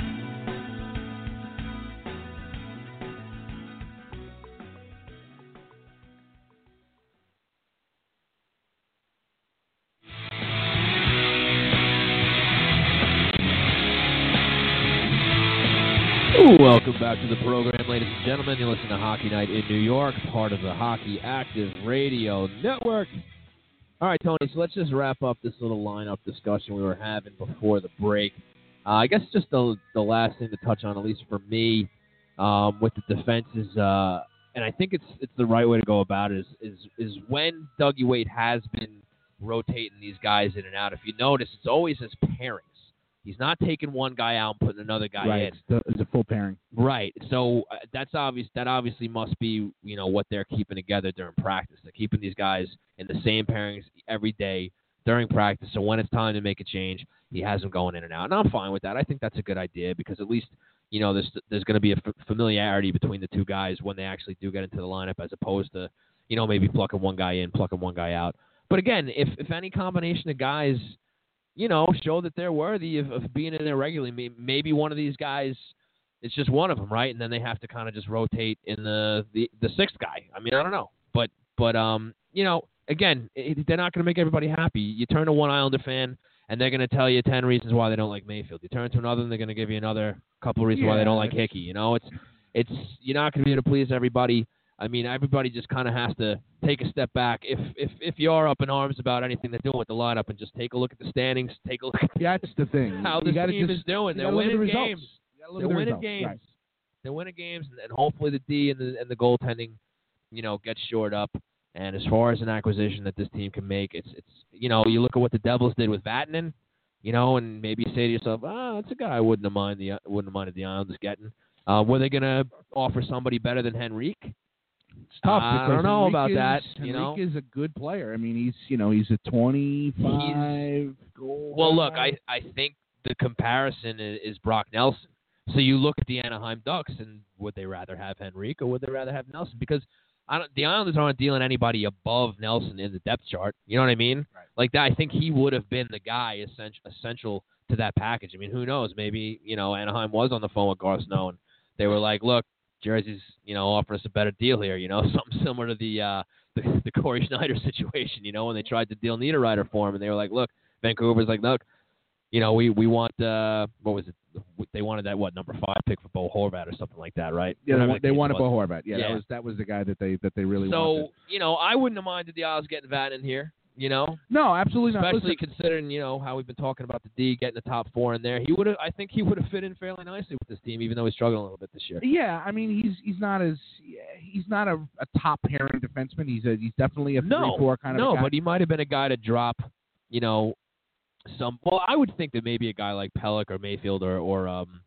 Welcome back to the program, ladies and gentlemen. You listen to Hockey Night in New York, part of the Hockey Active Radio Network. All right, Tony, so let's just wrap up this little lineup discussion we were having before the break. Uh, I guess just the the last thing to touch on, at least for me, um, with the defense is, uh, and I think it's it's the right way to go about it, is, is, is when Dougie Weight has been rotating these guys in and out. If you notice, it's always as pairings. He's not taking one guy out and putting another guy right. in. It's, the, it's a full pairing. Right. So uh, that's obvious. That obviously must be, you know, what they're keeping together during practice. They're keeping these guys in the same pairings every day during practice. So when it's time to make a change, he has them going in and out. And I'm fine with that. I think that's a good idea because at least, you know, there's there's going to be a f- familiarity between the two guys when they actually do get into the lineup, as opposed to, you know, maybe plucking one guy in, plucking one guy out. But again, if if any combination of guys, you know, show that they're worthy of, of being in there regularly. Maybe one of these guys, it's just one of them, right? And then they have to kind of just rotate in the, the, the sixth guy. I mean, I don't know. But, but um, you know, again, it, they're not going to make everybody happy. You turn to one Islander fan, and they're going to tell you ten reasons why they don't like Mayfield. You turn to another, and they're going to give you another couple of reasons yeah. why they don't like Hickey. You know, it's it's you're not going to be able to please everybody. I mean, everybody just kind of has to take a step back. If if if you are up in arms about anything they're doing with the lineup, and just take a look at the standings, take a look at yeah, that's the thing. how you the team just, is doing. They're winning winning the games. They're the winning results. games. Right. They're winning games, and, and hopefully the D and the and the goaltending, you know, gets shored up. And as far as an acquisition that this team can make, it's it's you know, you look at what the Devils did with Vatanen, you know, and maybe you say to yourself, ah, oh, that's a guy I wouldn't have mind the wouldn't have minded the Islanders getting. Uh, were they going to offer somebody better than Henrique? It's tough. I don't know Henrique about is, that. Henrique You know, is a good player. I mean, he's you know he's a twenty-five goal. Well, look, I I think the comparison is, is Brock Nelson. So you look at the Anaheim Ducks, and would they rather have Henrique or would they rather have Nelson? Because I don't, the Islanders aren't dealing anybody above Nelson in the depth chart. You know what I mean? Right. Like that, I think he would have been the guy essential, essential to that package. I mean, who knows? Maybe you know Anaheim was on the phone with Garth Snow, and they were like, "Look, Jersey's you know offering us a better deal here. You know, something similar to the uh, the, the Corey Schneider situation. You know, when they tried to deal Niederreiter for him, and they were like, "Look, Vancouver's like, look, you know, we we want uh, what was it? They wanted that what number five pick for Bo Horvat or something like that, right? Yeah, Whatever they, the they case wanted was. Bo Horvat. Yeah, Yeah. that was that was the guy that they that they really So wanted. you know, I wouldn't have minded the Isles getting Vatanen here. You know, No, absolutely not. especially Listen, considering you know how we've been talking about the D getting the top four in there. He would have, I think, he would have fit in fairly nicely with this team, even though he's struggling a little bit this year. yeah, I mean he's he's not as he's not a, a top pairing defenseman. He's a he's definitely a No, three four kind of no, a guy. but he might have been a guy to drop. You know, some. Well, I would think that maybe a guy like Pelech or Mayfield or or um.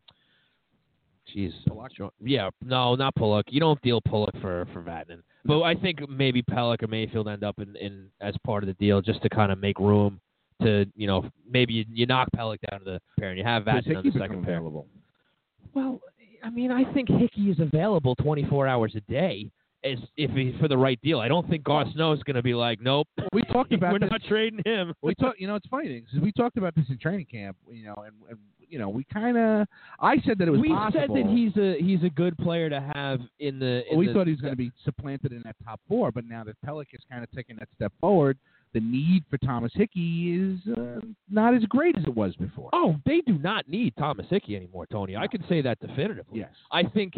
Jeez, yeah, no, not Pullock. You don't deal Pullock for for Vatanen, but I think maybe Pelech or Mayfield end up in, in as part of the deal just to kind of make room to you know maybe you, you knock Pelech down to the pair and you have Does Vatanen on Hickey the second become pair. available? Well, I mean, I think Hickey is available twenty-four hours a day as if he, for the right deal. I don't think Garth Snow is going to be like, nope, We talked about we're this. not trading him. We talked, you know, it's funny things. We talked about this in training camp, you know, and, and you know, we kind of. I said that it was we possible. said that he's a he's a good player to have in the. In well, we the, thought he was going to be supplanted in that top four, but now that Pelech is kind of taking that step forward, the need for Thomas Hickey is uh, not as great as it was before. Oh, they do not need Thomas Hickey anymore, Tony. No. I can say that definitively. Yes. I think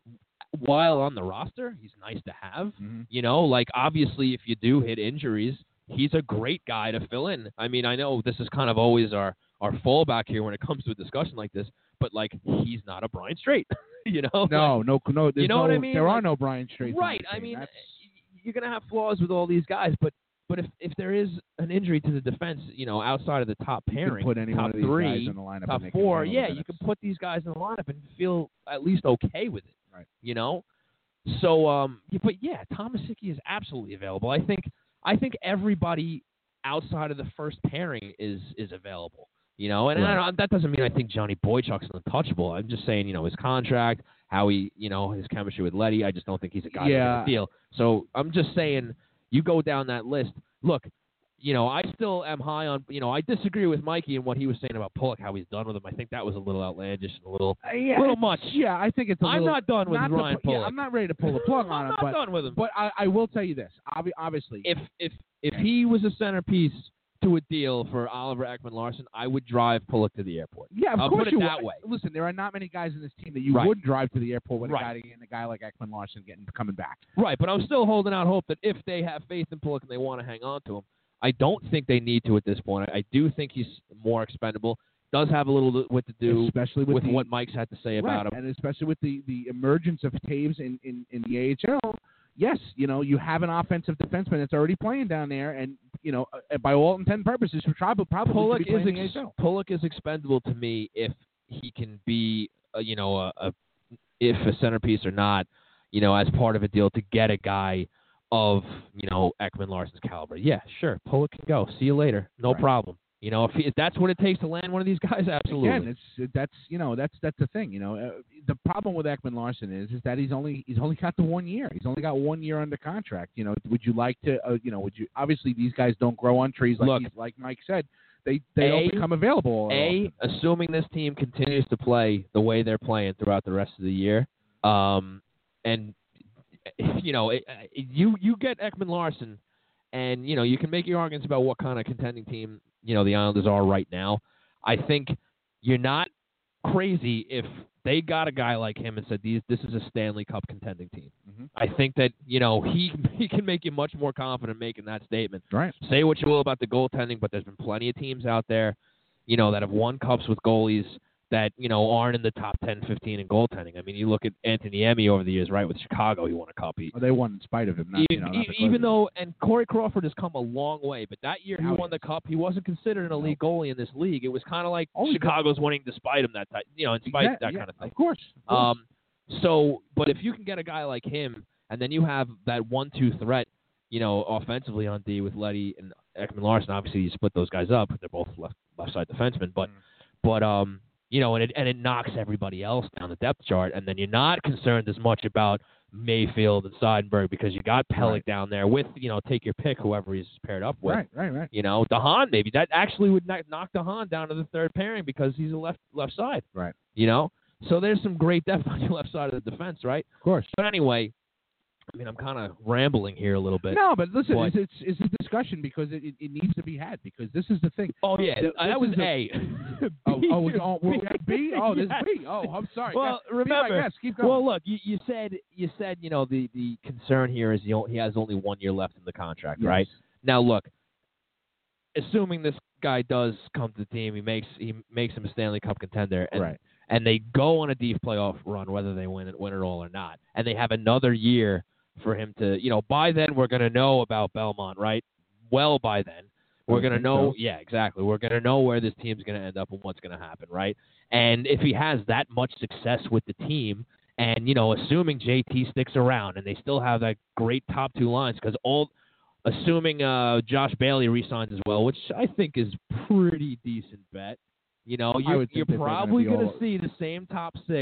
while on the roster, he's nice to have. Mm-hmm. You know, like obviously if you do hit injuries, he's a great guy to fill in. I mean, I know this is kind of always our, our fallback here when it comes to a discussion like this, but like he's not a Brian Strait. you know? No, like, no, no. You know no, what I mean? There like, are no Brian Straits. Right. I mean, That's... you're going to have flaws with all these guys, but But if, if there is an injury to the defense, you know, outside of the top pairing, put any top one of these three, guys in the lineup top and four, can yeah, you can put these guys in the lineup and feel at least okay with it. Right. You know? So, um, yeah, but yeah, Thomas Hickey is absolutely available. I think I think everybody outside of the first pairing is is available. You know, and right. I don't, that doesn't mean I think Johnny Boychuk's untouchable. I'm just saying, you know, his contract, how he, you know, his chemistry with Letty. I just don't think he's a guy yeah. that's a deal. So I'm just saying, you go down that list. Look, you know, I still am high on, you know, I disagree with Mikey and what he was saying about Pulock, how he's done with him. I think that was a little outlandish and a little, uh, yeah, little much. Yeah, I think it's a I'm little. not done with not Ryan pu- Pulock. Yeah, I'm not ready to pull the plug on I'm him. not but, done with him. But I, I will tell you this. Obvi- obviously, if if if he was a centerpiece to a deal for Oliver Ekman-Larsson, I would drive Pulock to the airport. Yeah, of I'll course put it you that would. way. Listen, there are not many guys in this team that you Right. would drive to the airport with Right. a guy and a guy like Ekman-Larsson getting coming back. Right, but I'm still holding out hope that if they have faith in Pulock and they want to hang on to him, I don't think they need to at this point. I do think he's more expendable. Does have a little bit to do especially with, with the, what Mike's had to say right, about him. and especially with the, the emergence of Taves in, in, in the A H L. Yes, you know, you have an offensive defenseman that's already playing down there, and, you know, uh, by all intent and purposes, should probably, probably Pulock should be playing is in the ex- A H L. Pulock is expendable to me if he can be, uh, you know, a, a if a centerpiece or not, you know, as part of a deal to get a guy of, you know, Ekman-Larsson's caliber. Yeah, sure, Pulock can go. See you later. No right. problem. You know, if, he, if that's what it takes to land one of these guys, absolutely. Again, it's that's you know that's that's the thing. You know, uh, the problem with Ekman-Larsson is is that he's only he's only got the one year. He's only got one year under contract. You know, would you like to? Uh, you know, would you? Obviously, these guys don't grow on trees like Look, he's, like Mike said. They they A, don't become available. all A, often. assuming this team continues to play the way they're playing throughout the rest of the year, um, and you know, it, you you get Ekman-Larsson, and you know you can make your arguments about what kind of contending team you know the Islanders are right now. I think you're not crazy if they got a guy like him and said these this is a Stanley Cup contending team. Mm-hmm. I think that you know he he can make you much more confident making that statement. Right. Say what you will about the goaltending, but there's been plenty of teams out there, you know, that have won cups with goalies that, you know, aren't in the top ten, fifteen in goaltending. I mean, you look at Anthony Emmy over the years, right, with Chicago, he won a cup. He, well, they won in spite of him. Not, even, you know, not even though, and Corey Crawford has come a long way, but that year he Oh, won yes. the cup, he wasn't considered an elite No. goalie in this league. It was kind of like Only Chicago's winning despite him that time, you know, in spite yeah, that yeah, kind of thing. Of course. Of course. Um, so, but if you can get a guy like him, and then you have that one-two threat, you know, offensively on D with Letty and Ekman-Larsson. Obviously, you split those guys up; they're both left left side defensemen. But, Mm. but um, you know, and it and it knocks everybody else down the depth chart, and then you're not concerned as much about Mayfield and Seidenberg because you got Pelech Right. down there with, you know, take your pick, whoever he's paired up with. right, right, right. You know, DeHaan maybe that actually would knock knock DeHaan down to the third pairing because he's a left left side. Right. You know, so there's some great depth on your left side of the defense, right? Of course. But anyway, I mean, I'm kind of rambling here a little bit. No, but listen, But- it's, it's it's a discussion because it, it, it needs to be had because this is the thing. Oh yeah, Th- that this was is A. Oh, B. oh, was- oh, we're at B. Oh, there's Yes. B. Oh, I'm sorry. Well, Yes, remember. Be my guest. Keep going. Well, look, you, you said you said you know the, the concern here is he he has only one year left in the contract, Yes. right? Now look, assuming this guy does come to the team, he makes he makes him a Stanley Cup contender, and Right. and they go on a deep playoff run, whether they win it win it all or not, and they have another year for him to, you know, by then we're going to know about Belmont, right? Well, by then we're I going to think know, so. yeah, exactly. We're going to know where this team's going to end up and what's going to happen, right? And if he has that much success with the team, and you know, assuming J T sticks around and they still have that great top two lines, because all, assuming uh, Josh Bailey resigns as well, which I think is pretty decent bet. You know, I you're, would think you're that they're gonna probably be going to all- see the same top six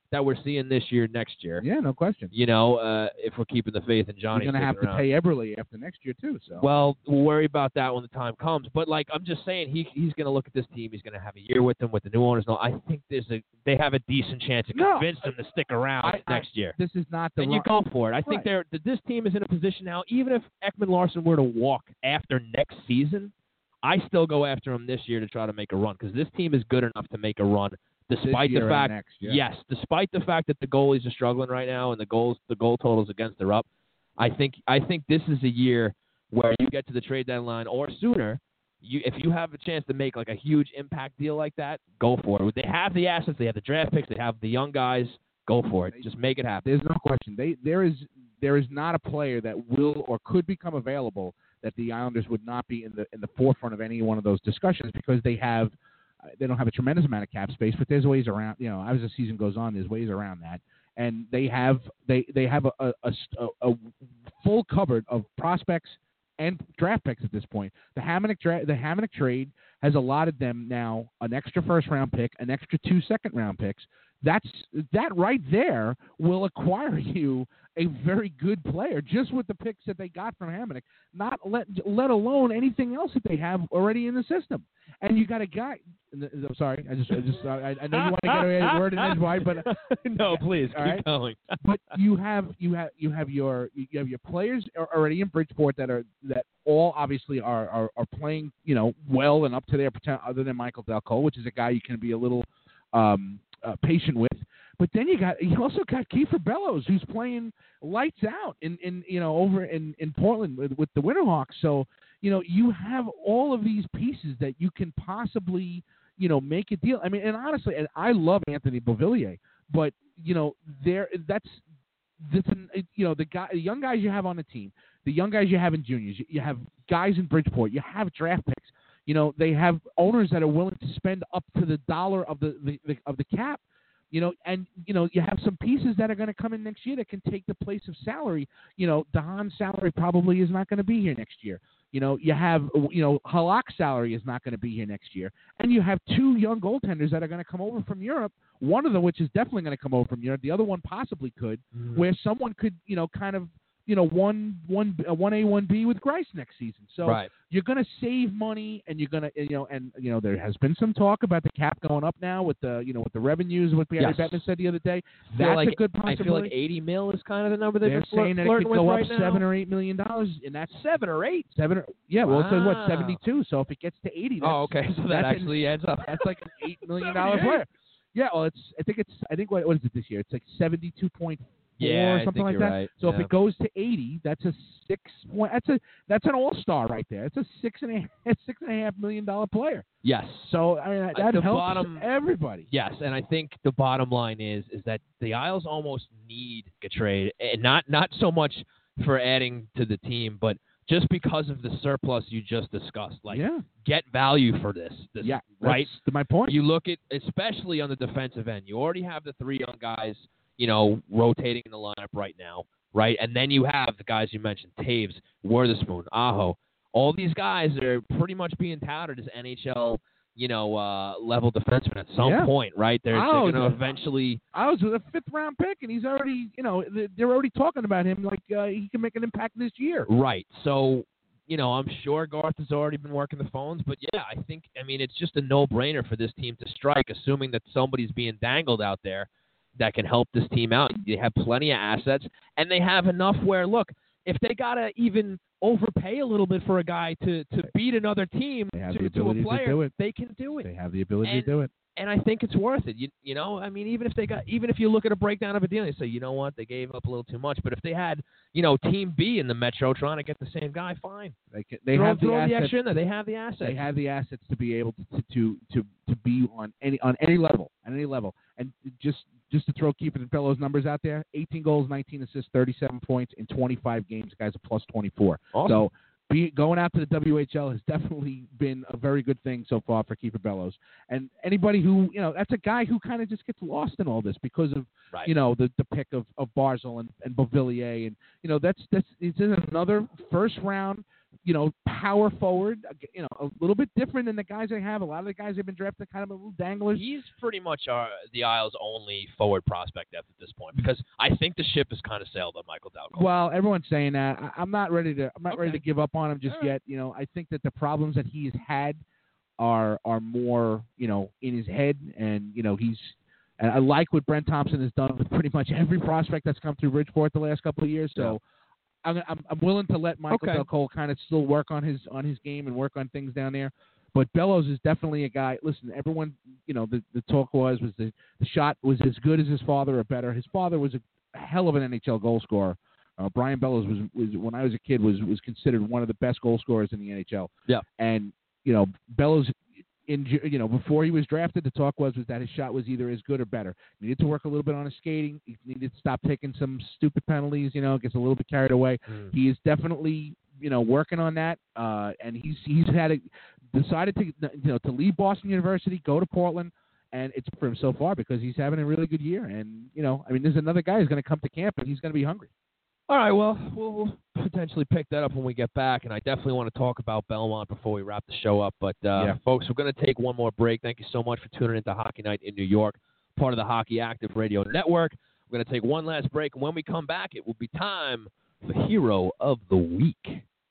that we're seeing this year, next year. Yeah, no question. You know, uh, if we're keeping the faith in Johnny. You're going to have around. to pay Eberle after next year, too. So. Well, we'll worry about that when the time comes. But, like, I'm just saying, he he's going to look at this team. He's going to have a year with them, with the new owners. No, I think there's a they have a decent chance to no, convince them to stick around I, next I, year. This is not the And wrong, you go for it. I think right. they're this team is in a position now, even if Ekman Larson were to walk after next season, I still go after him this year to try to make a run because this team is good enough to make a run. Despite the fact, next, yeah. yes, despite the fact that the goalies are struggling right now and the goals, the goal totals against are up, I think I think this is a year where you get to the trade deadline or sooner. You, if you have a chance to make like a huge impact deal like that, go for it. They have the assets, they have the draft picks, they have the young guys. Go for it. Just make it happen. There's no question. They there is there is not a player that will or could become available that the Islanders would not be in the in the forefront of any one of those discussions because they have. They don't have a tremendous amount of cap space, but there's ways around. You know, as the season goes on, there's ways around that, and they have they they have a a, a, a full cupboard of prospects and draft picks at this point. The Hamonic dra- the Hamonic trade has allotted them now an extra first round pick, an extra two second round picks. That's that right there will acquire you a very good player just with the picks that they got from Hamonic. Not let let alone anything else that they have already in the system. And you got a guy. I'm sorry, I just I just I, I know you want to get a word in edgewise, but no, please keep right? going. But you have you have you have your you have your players already in Bridgeport that are that all obviously are are, are playing you know well and up to their potential. Other than Michael Del Cole, which is a guy you can be a little. Um, Uh, patient with, but then you got you also got Kiefer Bellows who's playing lights out in, in you know over in, in Portland with, with the Winterhawks. So you know you have all of these pieces that you can possibly you know make a deal. I mean, and honestly, and I love Anthony Beauvillier, but you know there that's that's an, you know the guy the young guys you have on the team, the young guys you have in juniors, you, you have guys in Bridgeport, you have draft picks. You know, they have owners that are willing to spend up to the dollar of the, the, the of the cap, you know, and, you know, you have some pieces that are going to come in next year that can take the place of salary. You know, Dahan's salary probably is not going to be here next year. You know, you have, you know, Halak's salary is not going to be here next year. And you have two young goaltenders that are going to come over from Europe, one of them which is definitely going to come over from Europe. The other one possibly could, mm. where someone could, you know, kind of, you know, one one uh, one A one B with Greiss next season. So right. You're going to save money, and you're going to, you know, and you know, there has been some talk about the cap going up now with the, you know, with the revenues. What Barry yes. Bettman said the other day. That's like, a good possibility. I feel like eighty mil is kind of the number they're saying that it could go up right seven now. or eight million dollars, and that's seven or eight. Seven or yeah. Wow. Well, it says what seventy-two. So if it gets to eighty, that's, oh, okay. So that actually an, adds up. That's like an eight million dollar player. Yeah. Well, it's. I think it's. I think what, what is it this year? It's like seventy-two point. Yeah, or something I think like you're that. right. So yeah. if it goes to eighty, that's a six point. That's a that's an all star right there. It's a six and a six and a half million dollar player. Yes. So I mean, that the helps bottom, everybody. Yes, and I think the bottom line is is that the Isles almost need a trade, and not not so much for adding to the team, but just because of the surplus you just discussed. Like, yeah. get value for this. this yeah, right. That's my point. You look at, especially on the defensive end, you already have the three young guys, you know, rotating in the lineup right now, right? And then you have the guys you mentioned, Taves, Witherspoon, Aho. All these guys are pretty much being touted as N H L, you know, uh, level defensemen at some yeah. point, right? They're, they're going to eventually. I was with a fifth round pick, and he's already, you know, they're already talking about him like uh, he can make an impact this year. Right. So, you know, I'm sure Garth has already been working the phones, but yeah, I think, I mean, it's just a no-brainer for this team to strike, assuming that somebody's being dangled out there that can help this team out. They have plenty of assets, and they have enough where, look, if they got to even overpay a little bit for a guy to, to beat another team to, to a player, to they can do it. They have the ability and, to do it. And I think it's worth it. You, you know, I mean, even if they got, even if you look at a breakdown of a deal, you say, you know what, they gave up a little too much. But if they had, you know, Team B in the Metro trying to get the same guy, fine. They can, they throw, have throw the, the assets, extra in there. They have the assets. They have the assets to be able to to to to be on any on any level, on any level. And just just to throw Keeper and Bellows numbers out there: eighteen goals, nineteen assists, thirty-seven points in twenty-five games. The guy's a plus twenty-four. Awesome. So. Be, going out to the W H L has definitely been a very good thing so far for Kiefer Bellows. And anybody who, you know, that's a guy who kind of just gets lost in all this because of, right. you know, the, the pick of, of Barzal and, and Beauvillier. And, you know, that's, that's it's in another first round, you know, power forward, you know, a little bit different than the guys they have. A lot of the guys have been drafted kind of a little danglers. He's pretty much our, the Isles' only forward prospect depth at this point because I think the ship has kind of sailed on Michael Dal Colle. Well, everyone's saying that. I, I'm not ready to. I'm not Okay. ready to give up on him just All right. yet. You know, I think that the problems that he's had are are more, you know, in his head, and you know, he's. And I like what Brent Thompson has done with pretty much every prospect that's come through Bridgeport the last couple of years. So. Yeah. I'm, I'm I'm willing to let Michael Okay. Dal Colle kind of still work on his on his game and work on things down there, but Bellows is definitely a guy. Listen, everyone, you know, the, the talk was was the, the shot was as good as his father or better. His father was a hell of an N H L goal scorer. Uh, Brian Bellows was, was when I was a kid was was considered one of the best goal scorers in the N H L. Yeah, and you know Bellows. In, you know, before he was drafted, the talk was was that his shot was either as good or better. He needed to work a little bit on his skating. He needed to stop taking some stupid penalties. You know, gets a little bit carried away. Mm. He is definitely, you know, working on that. Uh, and he's he's had a, decided to you know to leave Boston University, go to Portland, and it's for him so far because he's having a really good year. And you know, I mean, there's another guy who's going to come to camp and he's going to be hungry. All right, well, we'll we'll potentially pick that up when we get back, and I definitely want to talk about Belmont before we wrap the show up. But, uh, Yeah. folks, we're going to take one more break. Thank you so much for tuning into Hockey Night in New York, part of the Hockey Active Radio Network. We're going to take one last break, and when we come back, it will be time for Hero of the Week.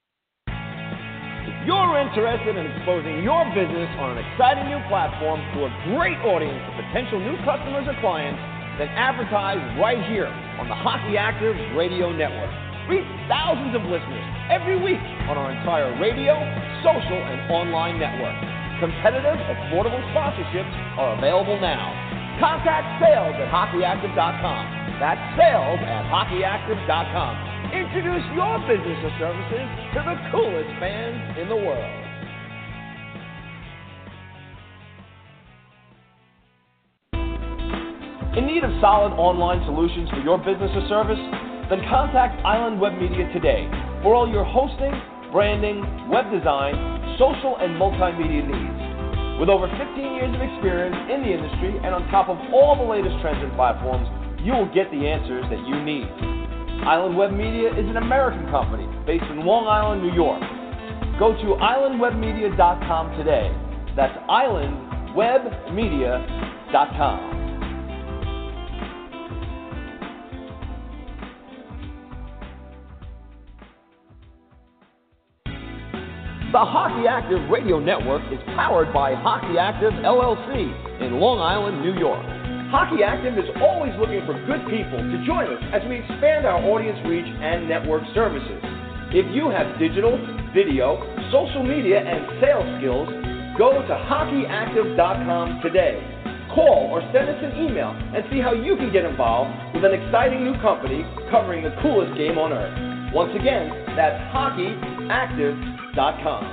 If you're interested in exposing your business on an exciting new platform to a great audience of potential new customers or clients, then advertise right here on the Hockey Active Radio Network. Reach thousands of listeners every week on our entire radio, social, and online network. Competitive, affordable sponsorships are available now. Contact sales at hockey active dot com. That's sales at hockey active dot com. Introduce your business or services to the coolest fans in the world. In need of solid online solutions for your business or service? Then contact Island Web Media today for all your hosting, branding, web design, social, and multimedia needs. With over fifteen years of experience in the industry and on top of all the latest trends and platforms, you will get the answers that you need. Island Web Media is an American company based in Long Island, New York. Go to island web media dot com today. That's island web media dot com. The Hockey Active Radio Network is powered by Hockey Active L L C in Long Island, New York. Hockey Active is always looking for good people to join us as we expand our audience reach and network services. If you have digital, video, social media, and sales skills, go to hockey active dot com today. Call or send us an email and see how you can get involved with an exciting new company covering the coolest game on earth. Once again, that's hockey active dot com.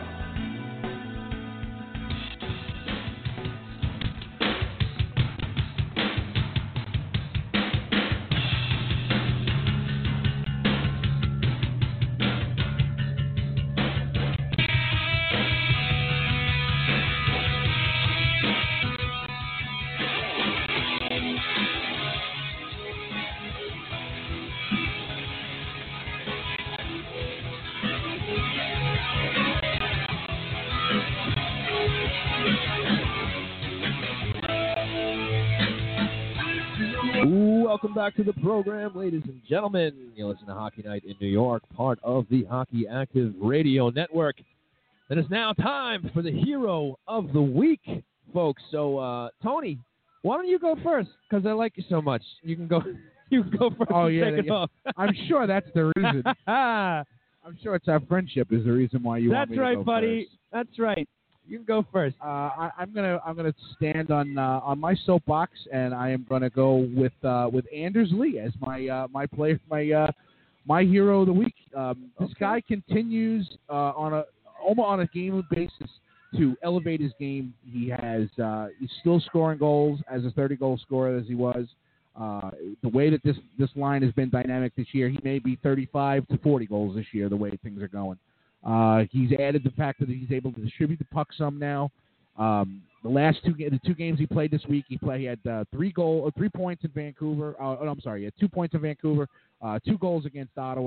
Welcome back to the program, ladies and gentlemen. You listen to Hockey Night in New York, part of the Hockey Active Radio Network. It is now time for the Hero of the Week, folks. So, uh, Tony, why don't you go first? Because I like you so much. You can go. You can go first. Oh and yeah, take it yeah. off. I'm sure that's the reason. I'm sure it's our friendship is the reason why you want That's me to right, go buddy. first. That's right. You can go first. Uh, I, I'm gonna I'm gonna stand on uh, on my soapbox, and I am gonna go with uh, with Anders Lee as my uh, my player my uh, my hero of the week. Um, this Okay. guy continues uh, on a almost on a game basis to elevate his game. He has uh, he's still scoring goals as a thirty goal scorer as he was. Uh, the way that this this line has been dynamic this year, he may be thirty-five to forty goals this year. The way things are going. Uh, he's added the fact that he's able to distribute the puck some now. Um, the last two the two games he played this week, he played. He had uh, three goal, uh, three points in Vancouver. Uh, oh, I'm sorry, he had two points in Vancouver, uh, two goals against Ottawa.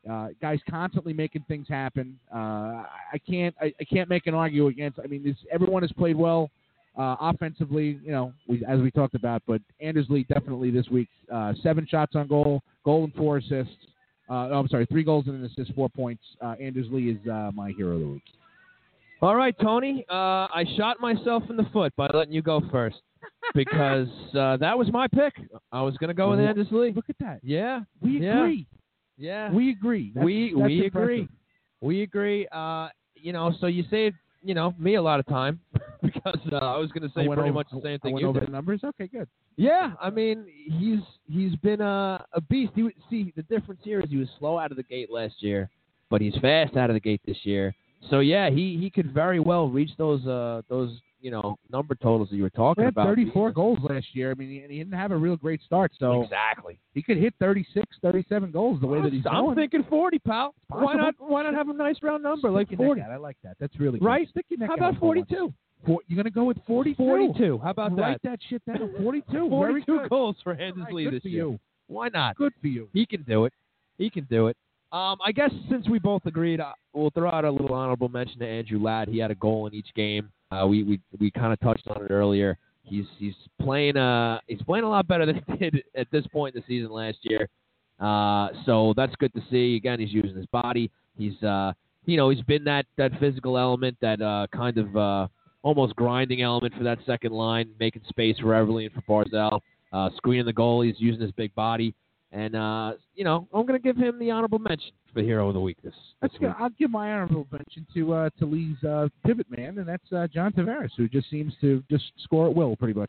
Uh, guys constantly making things happen. Uh, I can't I, I can't make an argument against. I mean, this, everyone has played well uh, offensively. You know, we, as we talked about. But Anders Lee definitely this week, uh, seven shots on goal, goal and four assists. Uh, oh, I'm sorry, three goals and an assist, four points. Uh, Anders Lee is uh, my hero of the week. All right, Tony. Uh, I shot myself in the foot by letting you go first because uh, that was my pick. I was going to go with Oh, Anders Lee. Look at that. Yeah. We yeah. agree. Yeah. We agree. That's, we that's we impressive. agree. We agree. Uh, you know, so you saved, you know, me a lot of time because uh, I was going to say I went pretty over, much the same I thing went you over did. the numbers. Okay, good. Yeah, I mean, he's he's been a, a beast. He, see, the difference here is he was slow out of the gate last year, but he's fast out of the gate this year. So yeah, he, he could very well reach those uh those you know number totals that you were talking He had about. thirty-four goals last year. I mean, he, and he didn't have a real great start, so Exactly. he could hit thirty-six, thirty-seven goals the way that he's I'm going. thinking forty, pal. Why possible. not? Why not have a nice round number Stick like your forty? neck out. I like that. That's really good. Right? Stick your neck How out about for once. forty-two? For, you're going to go with forty-two? Forty-two. How about Write that? that shit down. forty-two. Very Forty-two good. goals for Anders All right, Lee good this for year. you. Why not? Good for you. He can do it. He can do it. Um, I guess since we both agreed, uh, we'll throw out a little honorable mention to Andrew Ladd. He had a goal in each game. Uh, we we we kind of touched on it earlier. He's he's playing uh he's playing a lot better than he did at this point in the season last year. Uh, so that's good to see. Again, he's using his body. He's uh you know he's been that, that physical element, that uh kind of uh almost grinding element for that second line, making space for Everly and for Barzell, uh, screening the goal. He's using his big body. And, uh, you know, I'm going to give him the honorable mention for Hero of the Week this, this That's good. week. I'll give my honorable mention to uh, to Lee's uh, pivot man, and that's uh, John Tavares, who just seems to just score at will, pretty much.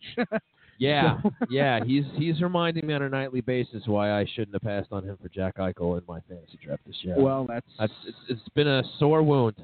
Yeah, So- yeah. He's he's reminding me on a nightly basis why I shouldn't have passed on him for Jack Eichel in my fantasy draft this year. Well, that's, That's it's, it's been a sore wound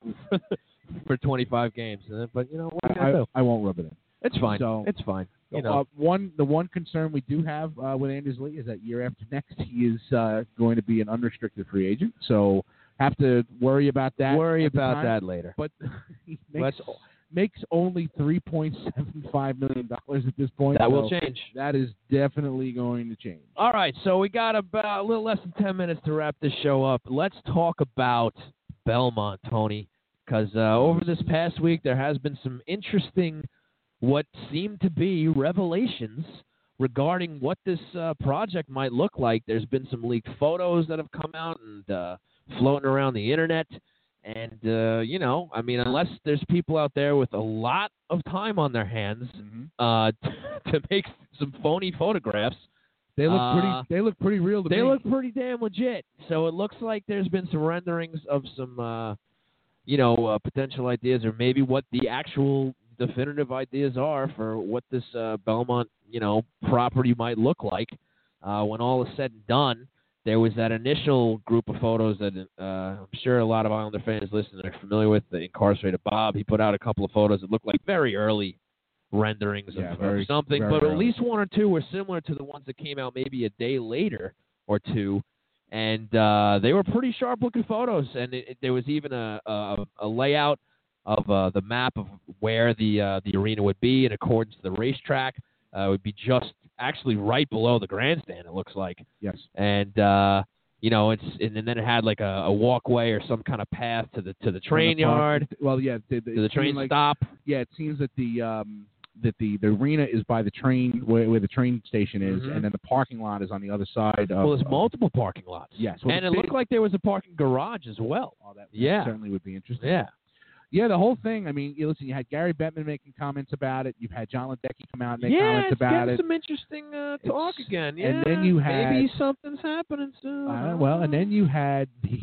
for twenty-five games. uh, But, you know, what are you I, gonna do? I won't rub it in. It's fine. so- it's fine. You know. Uh, one the one concern we do have uh, with Anders Lee is that year after next he is uh, going to be an unrestricted free agent, so have to worry about that. Worry at the about time. that later. But he makes, Let's- makes only three point seven five million dollars at this point. That will so change. That is definitely going to change. All right, so we got about a little less than ten minutes to wrap this show up. Let's talk about Belmont, Tony, because uh, over this past week there has been some interesting, what seem to be revelations regarding what this uh, project might look like. There's been some leaked photos that have come out and uh, floating around the internet. And, uh, you know, I mean, unless there's people out there with a lot of time on their hands Mm-hmm. uh, to make some phony photographs, They look Uh, pretty. They look pretty real to they me. look pretty damn legit. So it looks like there's been some renderings of some, uh, you know, uh, potential ideas, or maybe what the actual definitive ideas are for what this uh, Belmont, you know, property might look like uh, when all is said and done. There was that initial group of photos that uh, I'm sure a lot of Islander fans listening are familiar with. The Incarcerated Bob, he put out a couple of photos that looked like very early renderings Yeah, of, very- of something, very but at early. least one or two were similar to the ones that came out maybe a day later or two, and uh, they were pretty sharp-looking photos. And it, it, there was even a, a, a layout of uh, the map of where the uh, the arena would be in accordance to the racetrack. Uh, it would be just actually right below the grandstand, it looks like. Yes. And uh, you know, it's and then it had like a, a walkway or some kind of path to the to the train From the park- yard, Well, yeah. The, to the train like, stop. Yeah, it seems that the um, that the, the arena is by the train where, where the train station is, Mhm. and then the parking lot is on the other side. Of, Well, there's of- multiple parking lots. Yes. Well, and the it big- looked like there was a parking garage as well. Oh, that, that Yeah. certainly would be interesting. Yeah. Yeah, the whole thing. I mean, you listen. You had Gary Bettman making comments about it. You've had John Ledecky come out and make yeah, comments it's about getting it. some interesting uh, talk It's- again. Yeah, and then you had- maybe something's happening soon. Uh, well, and then you had the,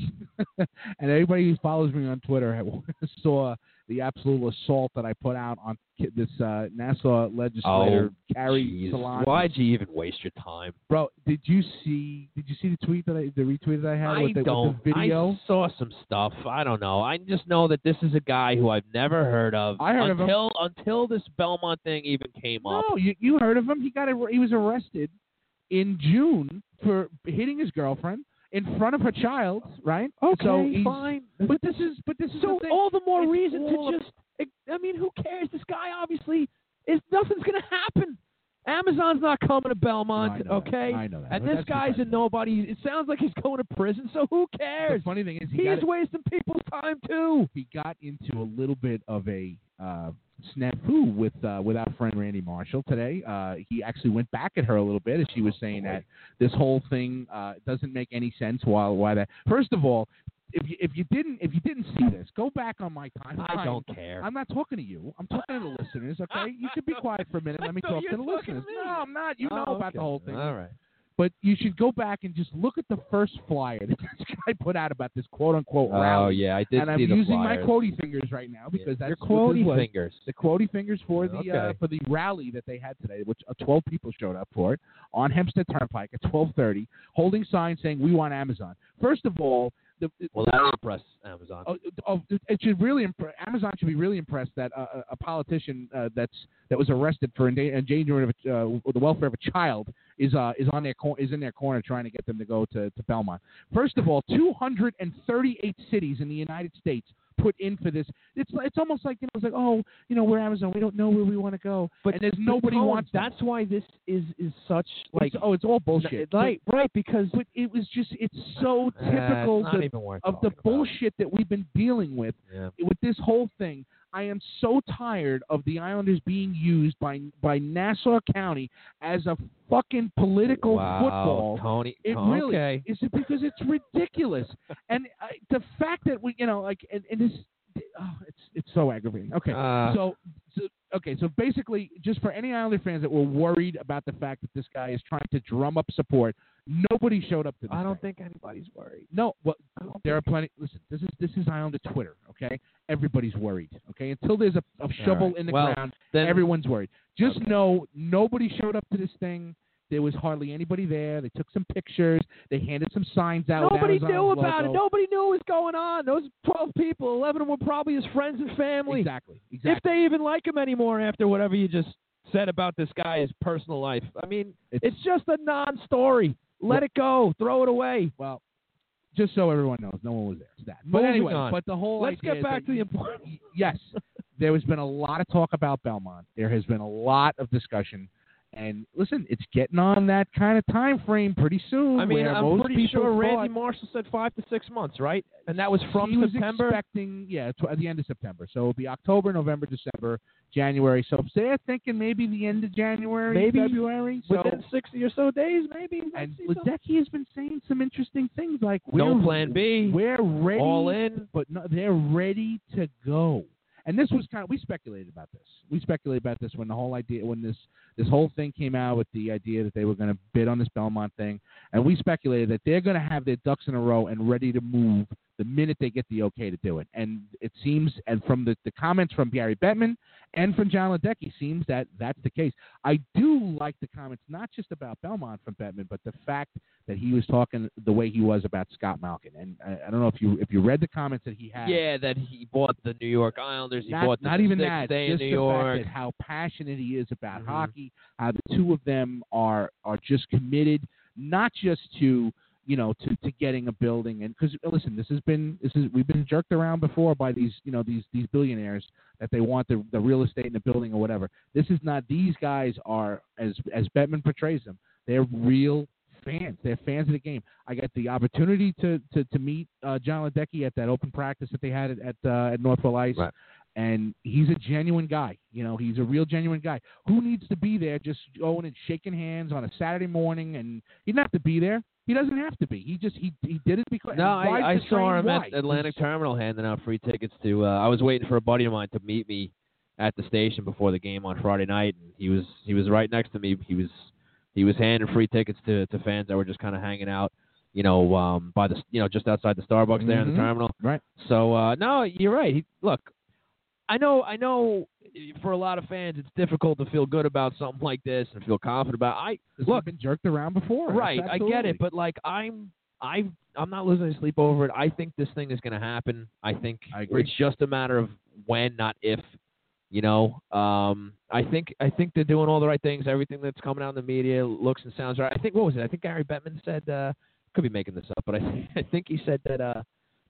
and everybody who follows me on Twitter saw the absolute assault that I put out on ki- this uh, Nassau legislator Oh, Gary Jeez. Salon. Why'd you even waste your time? Bro, did you see? Did you see the tweet that I, the retweet that I had I with, the, don't. with the video? I saw some stuff. I don't know. I just know that this is a guy who I've never heard of. I heard of him. until until this Belmont thing even came up. No, you you heard of him? He got a, he was arrested in June for hitting his girlfriend in front of her child. Right? Okay, so he's, fine. But this is but this is So the thing. all the more It's reason all to just. I mean, who cares? This guy obviously is nothing's gonna happen. Amazon's not coming to Belmont, I know that. okay? I know that. And But this that's guy's beside a nobody. It sounds like he's going to prison, so who The cares? funny thing is, he He's got, wasting people's time too. he got into a little bit of a uh, snafu with uh, with our friend Randy Marshall today. Uh, he actually went back at her a little bit as she was saying that this whole thing uh, doesn't make any sense. While why that? First of all, if you if you didn't if you didn't see this, go back on my timeline. I don't care. I'm not talking to you. I'm talking to the listeners. Okay, you could be quiet for a minute. I Let me thought talk you to the were talking listeners. to me. No, I'm not. You know Oh, about okay. the whole thing. All right. But you should go back and just look at the first flyer that this guy put out about this quote unquote Oh rally. yeah, I did and see I'm the using flyers. my quotey fingers right now because yeah. that's your what this quotey was. fingers. The quotey fingers for the uh, Okay. for the rally that they had today, which uh, twelve people showed up for it on Hempstead Turnpike at twelve thirty, holding signs saying "We want Amazon." First of all, the, Well, that'll impress Amazon. Oh, oh, it should really impre- Amazon should be really impressed that uh, a a politician uh, that's that was arrested for endan- endangering of a, uh, the welfare of a child is uh, is on their cor- is in their corner trying to get them to go to, to Belmont. First of all, two hundred thirty-eight cities in the United States put in for this. It's it's almost like you know it's like oh you know we're Amazon, we don't know where we want to go, But and there's but nobody Tone, wants them. That's why this is is such like It's- oh it's all bullshit. right right because But, but it was just it's so uh, typical it's not the- even worth of the talking about. bullshit that we've been dealing with. Yeah. With this whole thing, I am so tired of the Islanders being used by by Nassau County as a fucking political wow, football. Tony. It Tony, really okay. is it because it's ridiculous, and uh, the fact that we, you know, like, and, and this, oh, it's it's so aggravating. Okay, Uh, so, so okay, so basically, just for any Islander fans that were worried about the fact that this guy is trying to drum up support, nobody showed up to this. I don't thing. think anybody's worried. No, well, I don't there are think- plenty. Listen, this is this is Islander Twitter. Okay, everybody's worried. Okay, until there's a, a shovel right. in the Well, ground, then- everyone's worried. Just Okay. know nobody showed up to this thing. There was hardly anybody there. They took some pictures. They handed some signs out. with Nobody Amazon's knew about it. logo. Nobody knew what was going on. Those twelve people, eleven of them were probably his friends and family. Exactly. If Exactly. they even like him anymore after whatever you just said about this guy's personal life. I mean, It's- it's, just a non-story. Let Well- it go. Throw it away. Well, just so everyone knows, no one was there. It's that. But Moving anyway, on. but the whole Let's idea get is back that to the y- important. y- Yes, there has been a lot of talk about Belmont. There has been a lot of discussion. And listen, it's getting on that kind of time frame pretty soon. I mean, where I'm most pretty people sure Randy thought Marshall said five to six months, right? And that was from he was September. expecting, yeah, tw- at the end of September. So it'll be October, November, December, January. So they're thinking maybe the end of January, Maybe February. So Within sixty or so days, maybe. we might and see something. Ledecky has been saying some interesting things like No we're, plan B. We're ready, All in. but no, they're ready to go. And this was kind of we speculated about this. We speculated about this when the whole idea when this this whole thing came out with the idea that they were going to bid on this Belmont thing, and we speculated that they're going to have their ducks in a row and ready to move the minute they get the okay to do it. And it seems, and from the, the comments from Gary Bettman and from John Ledecky, seems that that's the case. I do like the comments, not just about Belmont from Bettman, but the fact that he was talking the way he was about Scott Malkin. And I, I don't know if you if you read the comments that he had. Yeah, that he bought the New York Islanders. He Not, bought the not even sixth that. day in Just New the York. fact that how passionate he is about Mhm. hockey, how the two of them are are just committed, not just to you know to, to getting a building. And because listen, this has been this is we've been jerked around before by these you know these these billionaires that they want the the real estate in the building or whatever. This is not. These guys are as as Bettman portrays them. They're real fans. They're fans of the game. I got the opportunity to to, to meet uh, John Ledecky at that open practice that they had at at, uh, at Northwell Ice. Right. And he's a genuine guy. You know, he's a real genuine guy. Who needs to be there just going and shaking hands on a Saturday morning? And he doesn't have to be there. He doesn't have to be. He just he he did it because No, he rides I, I the saw train. him Why? at Atlantic Terminal handing out free tickets to. Uh, I was waiting for a buddy of mine to meet me at the station before the game on Friday night, and he was he was right next to me. He was he was handing free tickets to, to fans that were just kind of hanging out, you know, um, by the you know just outside the Starbucks there in Mhm. the terminal. Right. So uh, no, you're right. He, look, I know I know for a lot of fans it's difficult to feel good about something like this and feel confident about. I This look. has been jerked around before. Right, I get Absolutely. it, but like I'm, I, I'm not losing sleep over it. I think this thing is going to happen. I think I agree. it's just a matter of when, not if. You know, um, I think I think they're doing all the right things. Everything that's coming out in the media looks and sounds right. I think what was it? I think Gary Bettman said. Uh, could be making this up, but I think I think he said that uh,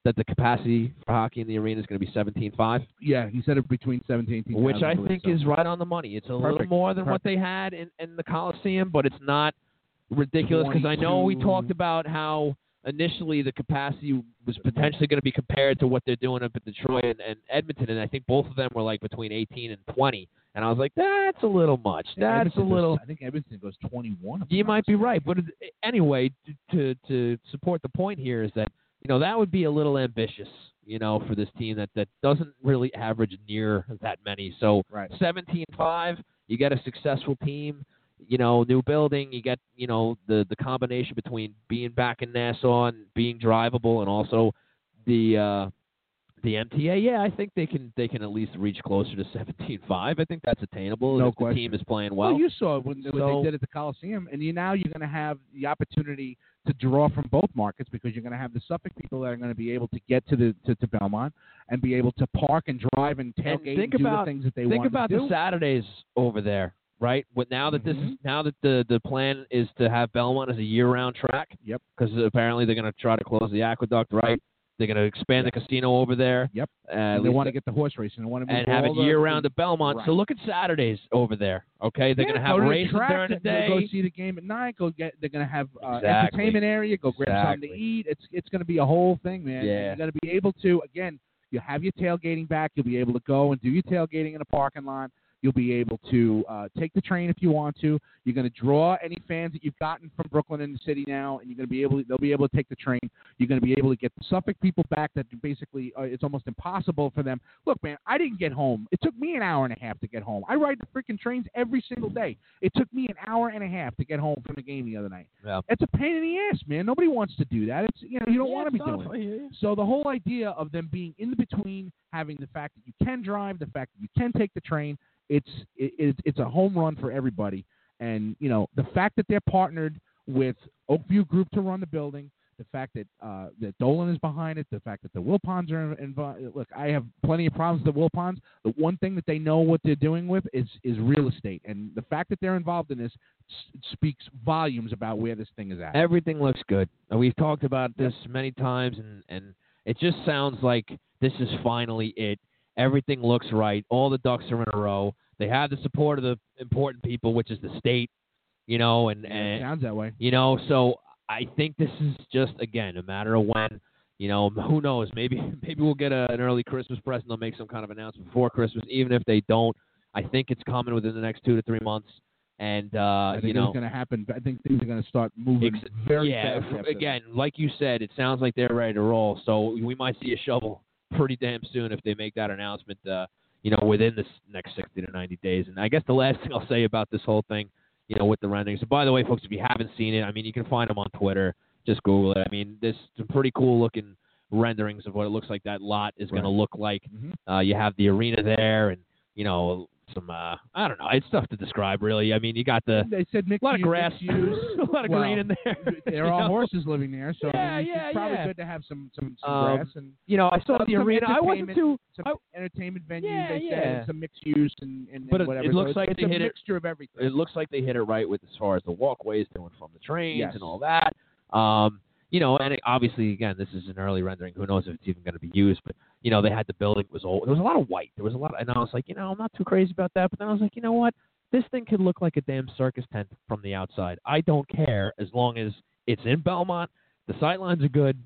that the capacity for hockey in the arena is going to be seventeen five? Yeah, he said it between seventeen and eighteen thousand. Which I think so. is right on the money. It's a Perfect. little more than Perfect. what they had in, in the Coliseum, but it's not ridiculous because I know we talked about how initially the capacity was potentially going to be compared to what they're doing up at Detroit and, and Edmonton, and I think both of them were like between eighteen and twenty. And I was like, that's a little much. That's Edmonton a little. Goes, I think Edmonton goes twenty-one. You might be right, but anyway, to to support the point here is that you know that would be a little ambitious, you know, for this team that, that doesn't really average near that many. So right. seventeen five, you get a successful team, you know, new building, you get, you know, the, the combination between being back in Nassau and being drivable and also the uh, the M T A. Yeah, I think they can they can at least reach closer to seventeen five. I think that's attainable no if question. the team is playing well. Well, you saw it when, when so, they did at the Coliseum, and you now you're going to have the opportunity to draw from both markets because you're going to have the Suffolk people that are going to be able to get to the to, to Belmont and be able to park and drive and tailgate and, think and about, do the things that they think want about to do. the Saturdays over there, right? With now that mm-hmm. this is now that the, the plan is to have Belmont as a year-round track. Yep. Because apparently they're going to try to close the aqueduct, right? They're going to expand yep. the casino over there. Yep. Uh, and they want to get the horse racing. They want to move and have it the, year-round at Belmont. right. So look at Saturdays over there. Okay, they're yeah, going to have go to races the during the day. Go see the game at night. Go get. They're going to have uh, exactly. entertainment area. Go grab exactly. something to eat. It's it's going to be a whole thing, man. Yeah. And you're going to be able to again. You have your tailgating back. You'll be able to go and do your tailgating in a parking lot. You'll be able to uh, take the train if you want to. You're going to draw any fans that you've gotten from Brooklyn in the city now, and you're going to be able. To, they'll be able to take the train. You're going to be able to get the Suffolk people back. That basically uh, it's almost impossible for them. Look, man, I didn't get home. It took me an hour and a half to get home. I ride the freaking trains every single day. It took me an hour and a half to get home from the game the other night. Yeah. It's a pain in the ass, man. Nobody wants to do that. It's you know you don't yeah, want to be doing it. Yeah. So the whole idea of them being in between, having the fact that you can drive, the fact that you can take the train. It's it, it's a home run for everybody, and you know the fact that they're partnered with Oakview Group to run the building, the fact that uh, that Dolan is behind it, the fact that the Wilpons are involved. Look, I have plenty of problems with the Wilpons. The one thing that they know what they're doing with is is real estate, and the fact that they're involved in this s- speaks volumes about where this thing is at. Everything looks good. And we've talked about this yep. many times, and and it just sounds like this is finally it. Everything looks right. All the ducks are in a row. They have the support of the important people, which is the state, you know, and, yeah, and sounds that way. You know, so I think this is just again a matter of when. You know, who knows? Maybe maybe we'll get a, an early Christmas present. They'll make some kind of announcement before Christmas. Even if they don't, I think it's coming within the next two to three months. And uh, I think you know, it's going to happen. I think things are going to start moving ex- very yeah, fast. F- again, like you said, it sounds like they're ready to roll. So we might see a shovel pretty damn soon if they make that announcement, uh, you know, within this next sixty to ninety days. And I guess the last thing I'll say about this whole thing, you know, with the renderings. So by the way, folks, if you haven't seen it, I mean, you can find them on Twitter. Just Google it. I mean, there's some pretty cool looking renderings of what it looks like that lot is right. going to look like. Mm-hmm. Uh, you have the arena there and, you know, some, uh, I don't know, it's tough to describe, really. I mean, you got the, they said mixed a lot of use, grass, use. a lot of well, green in there. There are horses living there, so yeah, I mean, yeah, it's probably yeah. good to have some, some, some um, grass. And you know, I saw some the arena. I wasn't too... Some I, entertainment venues, yeah, they yeah. said, some mixed use and, and, but and whatever. It, it looks so like it's, they it's hit a it, mixture of everything. It looks like they hit it right with as far as the walkways going from the trains yes. and all that. Um, you know, and it, obviously, again, this is an early rendering. Who knows if it's even going to be used? But you know, they had the building was old. There was a lot of white. There was a lot, of, and I was like, you know, I'm not too crazy about that. But then I was like, you know what? This thing could look like a damn circus tent from the outside. I don't care as long as it's in Belmont, the sight lines are good,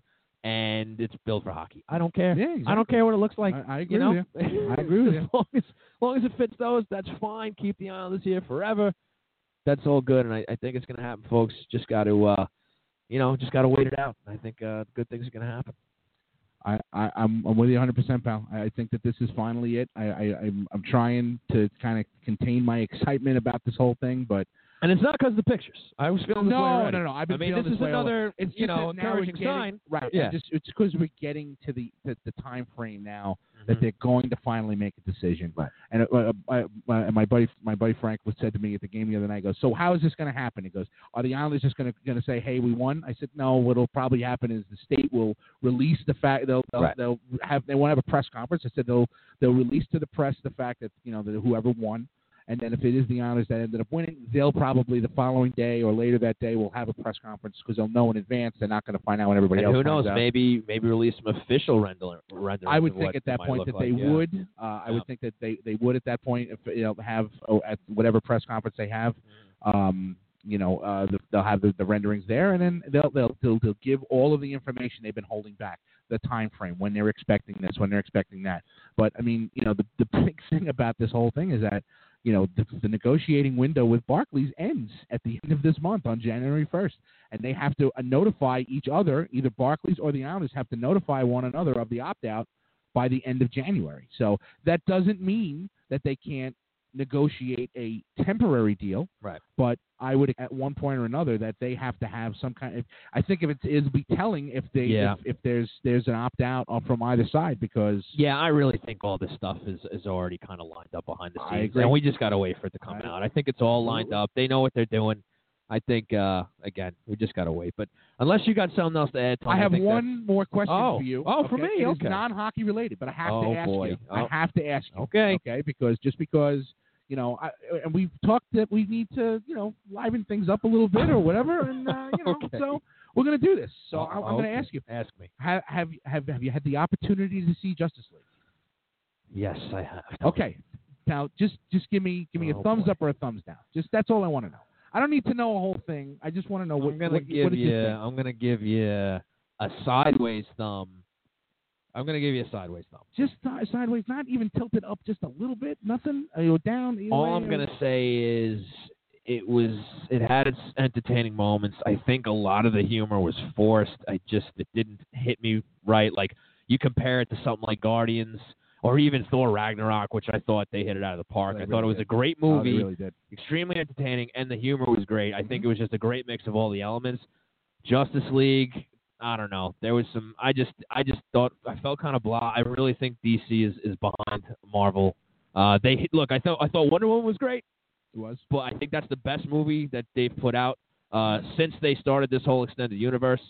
and it's built for hockey. I don't care. Yeah, exactly. I don't care what it looks like. I, I agree you know? with you. I agree with you. As long as, as long as it fits those, that's fine. Keep the Islanders here forever. That's all good, and I, I think it's going to happen, folks. Just got to, uh, you know, just got to wait it out. I think uh, good things are going to happen. I, I, I'm, I'm with you one hundred percent, pal. I think that this is finally it. I, I, I'm, I'm trying to kind of contain my excitement about this whole thing, but and it's not because of the pictures. I was feeling this no, way already. no, no. I've been I mean, feeling this this is way another, it's you just know, that now we're encouraging getting, sign. Right. Yeah. Just, it's because we're getting to the, the, the time frame now mm-hmm. that they're going to finally make a decision. Right. And uh, uh, my, my buddy, my buddy Frank, was said to me at the game the other night. He goes, "So how is this going to happen?" He goes, "Are the Islanders just going to going to say, hey, we won?" I said, "No. What'll probably happen is the state will release the fact they'll they'll, right. they'll have they won't have a press conference. I said they'll they'll release to the press the fact that you know that whoever won." And then if it is the Honors that ended up winning, they'll probably the following day or later that day will have a press conference because they'll know in advance. They're not going to find out when everybody and else who finds knows? out. Maybe maybe release some official render, renderings. I would of think what at that it might point look that like, they yeah. would. Uh, I Yeah. would think that they, they would at that point if you know have oh, at whatever press conference they have. Um, you know, uh, the, they'll have the, the renderings there, and then they'll, they'll they'll they'll give all of the information they've been holding back, the time frame, when they're expecting this, when they're expecting that. But I mean, you know, the the big thing about this whole thing is that, you know, the, the negotiating window with Barclays ends at the end of this month on January first, and they have to uh, notify each other, either Barclays or the owners have to notify one another of the opt-out by the end of January. So that doesn't mean that they can't negotiate a temporary deal, Right. but I would at one point or another that they have to have some kind of. I think if it's it'll be telling if they Yeah. if, if there's there's an opt out from either side because Yeah, I really think all this stuff is, is already kind of lined up behind the scenes. I agree. And we just got to wait for it to come I- out. I think it's all lined up. They know what they're doing. I think, uh, again, we just got to wait. But unless you got something else to add, Tony, I have think one more question Oh. for you. Oh, for okay? me? It is Okay. non-hockey related, but I have Oh, to ask boy. you. Oh. I have to ask you. Okay. Okay, because just because you know, I, and we've talked that we need to, you know, liven things up a little bit or whatever, and uh, you know, Okay. so we're going to do this. So Oh, I, I'm going okay. to ask you: Ask me. have, have have have you had the opportunity to see Justice League? Yes, I have. Okay. Now, just just give me give me Oh, a thumbs boy. up or a thumbs down. Just that's all I want to know. I don't need to know a whole thing. I just want to know what. I'm gonna what, give what did you. you think? I'm gonna give you a sideways thumb. I'm gonna give you a sideways thumb. Just uh, sideways, not even tilted up, just a little bit. Nothing. Uh, you know, down. either All way, I'm or- gonna say is it was. It had its entertaining moments. I think a lot of the humor was forced. I just it didn't hit me right. Like you compare it to something like Guardians or even Thor Ragnarok, which I thought they hit it out of the park. They I really thought it was did. a great Oh, they movie. really did. Extremely entertaining, and the humor was great. I Mm-hmm. think it was just a great mix of all the elements. Justice League, I don't know. There was some. I just, I just thought I felt kind of blah. I really think D C is, is behind Marvel. Uh, they look. I thought, I thought Wonder Woman was great, It was. but I think that's the best movie that they've put out uh, since they started this whole extended universe.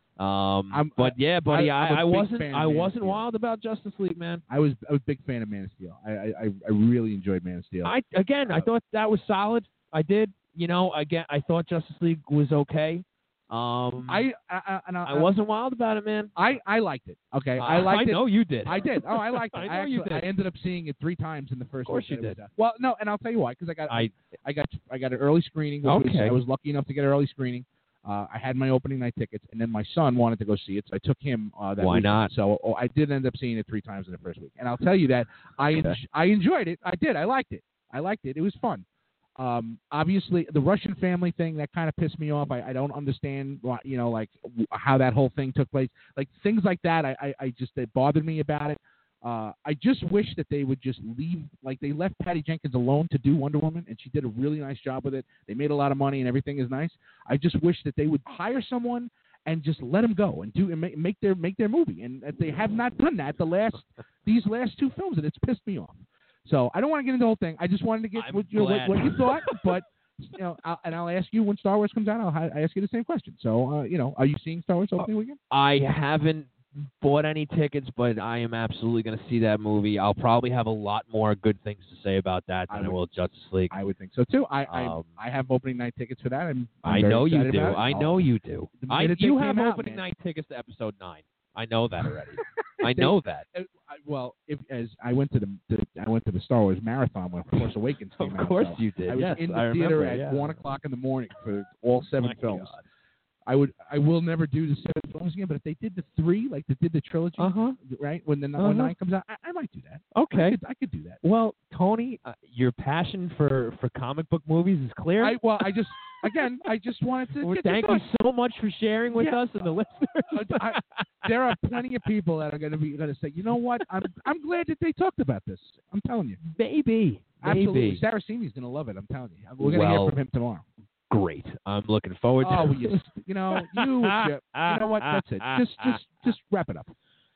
Um, I'm- but yeah, buddy, I- I, I'm a I big wasn't, fan of I Man of wasn't Steel. wild about Justice League, man. I was I was a big fan of Man of Steel. I I, I I really enjoyed Man of Steel. I again, I Uh, thought that was solid. I did. You know, again, I thought Justice League was okay. Um, I I, I, and I, I wasn't wild about it, man. I I liked it. Okay, I I liked it. know you did. I did. Oh, I liked it. I know actually, you did. I ended up seeing it three times in the first. Of course week you that it did. was out. Well, no, and I'll tell you why. Because I got I I got I got an early screening. Which was, Okay. I was lucky enough to get an early screening. Uh, I had my opening night tickets, and then my son wanted to go see it, so I took him. Uh, that Why weekend. not? So oh, I did end up seeing it three times in the first week, and I'll tell you that I Okay. en- I enjoyed it. I did. I liked it. I liked it. It was fun. Um, obviously, the Russian family thing that kind of pissed me off. I, I don't understand, why, you know, like w- how that whole thing took place. Like things like that, I, I, I just it bothered me about it. Uh, I just wish that they would just leave, like they left Patty Jenkins alone to do Wonder Woman, and she did a really nice job with it. They made a lot of money, and everything is nice. I just wish that they would hire someone and just let them go and do and make, make their make their movie. And that they have not done that the last these last two films, and it's pissed me off. So I don't want to get into the whole thing. I just wanted to get I'm what, you know, what, glad. what you thought, but you know, I'll, and I'll ask you when Star Wars comes out. I'll ha- I ask you the same question. So uh, you know, are you seeing Star Wars opening weekend? I haven't bought any tickets, but I am absolutely going to see that movie. I'll probably have a lot more good things to say about that I than I, would- will Justice League. I would think so too. I I, Um, I have opening night tickets for that. I'm, I'm I very know you excited do. about it. I I'll- know you do. The I, minute they you came have out, opening man. night tickets to Episode Nine. I know that already. I They- know that. Uh, I, well, if as I went to the, the I went to the Star Wars marathon when Force Awakens came Of out. course so you did. I was yes, in the I theater remember, at yeah. one o'clock in the morning for all seven My films. God. I would I will never do the seven films again, but if they did the three, like they did the trilogy, Uh-huh. right? When the Uh-huh. when nine comes out, I, I might do that. I Okay. could, I could do that. Well, Tony, uh, your passion for, for comic book movies is clear. I well, I just again, I just wanted to Well, get your thank you thoughts. so much for sharing with Yeah. us and the listeners. Uh, I, there are plenty of people that are going to be going to say, you know what? I'm I'm glad that they talked about this. I'm telling you, Maybe. absolutely. Maybe. Saraceni's going to love it. I'm telling you. We're going to Well, hear from him tomorrow. Great. I'm looking forward to Oh, it. you, you know, you, with your- you know what? That's it. Just, just, just wrap it up.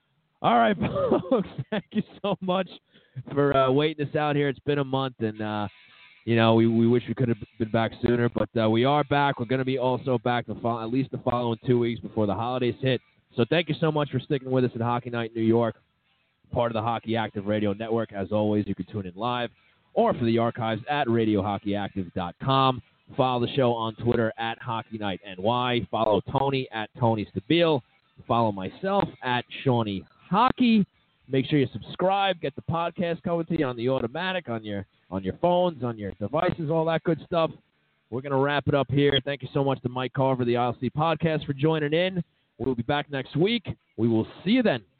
All right, folks. Thank you so much for uh, waiting us out here. It's been a month, and uh, you know we, we wish we could have been back sooner, but uh, we are back. We're going to be also back the fo- at least the following two weeks before the holidays hit. So thank you so much for sticking with us at Hockey Night in New York, part of the Hockey Active Radio Network. As always, you can tune in live or for the archives at radio hockey active dot com. Follow the show on Twitter at Hockey Night N Y. Follow Tony at Tony Stabile. Follow myself at Shawnee Hockey. Make sure you subscribe. Get the podcast coming to you on the automatic, on your on your phones, on your devices, all that good stuff. We're going to wrap it up here. Thank you so much to Mike Carver, the I L C Podcast, for joining in. We'll be back next week. We will see you then.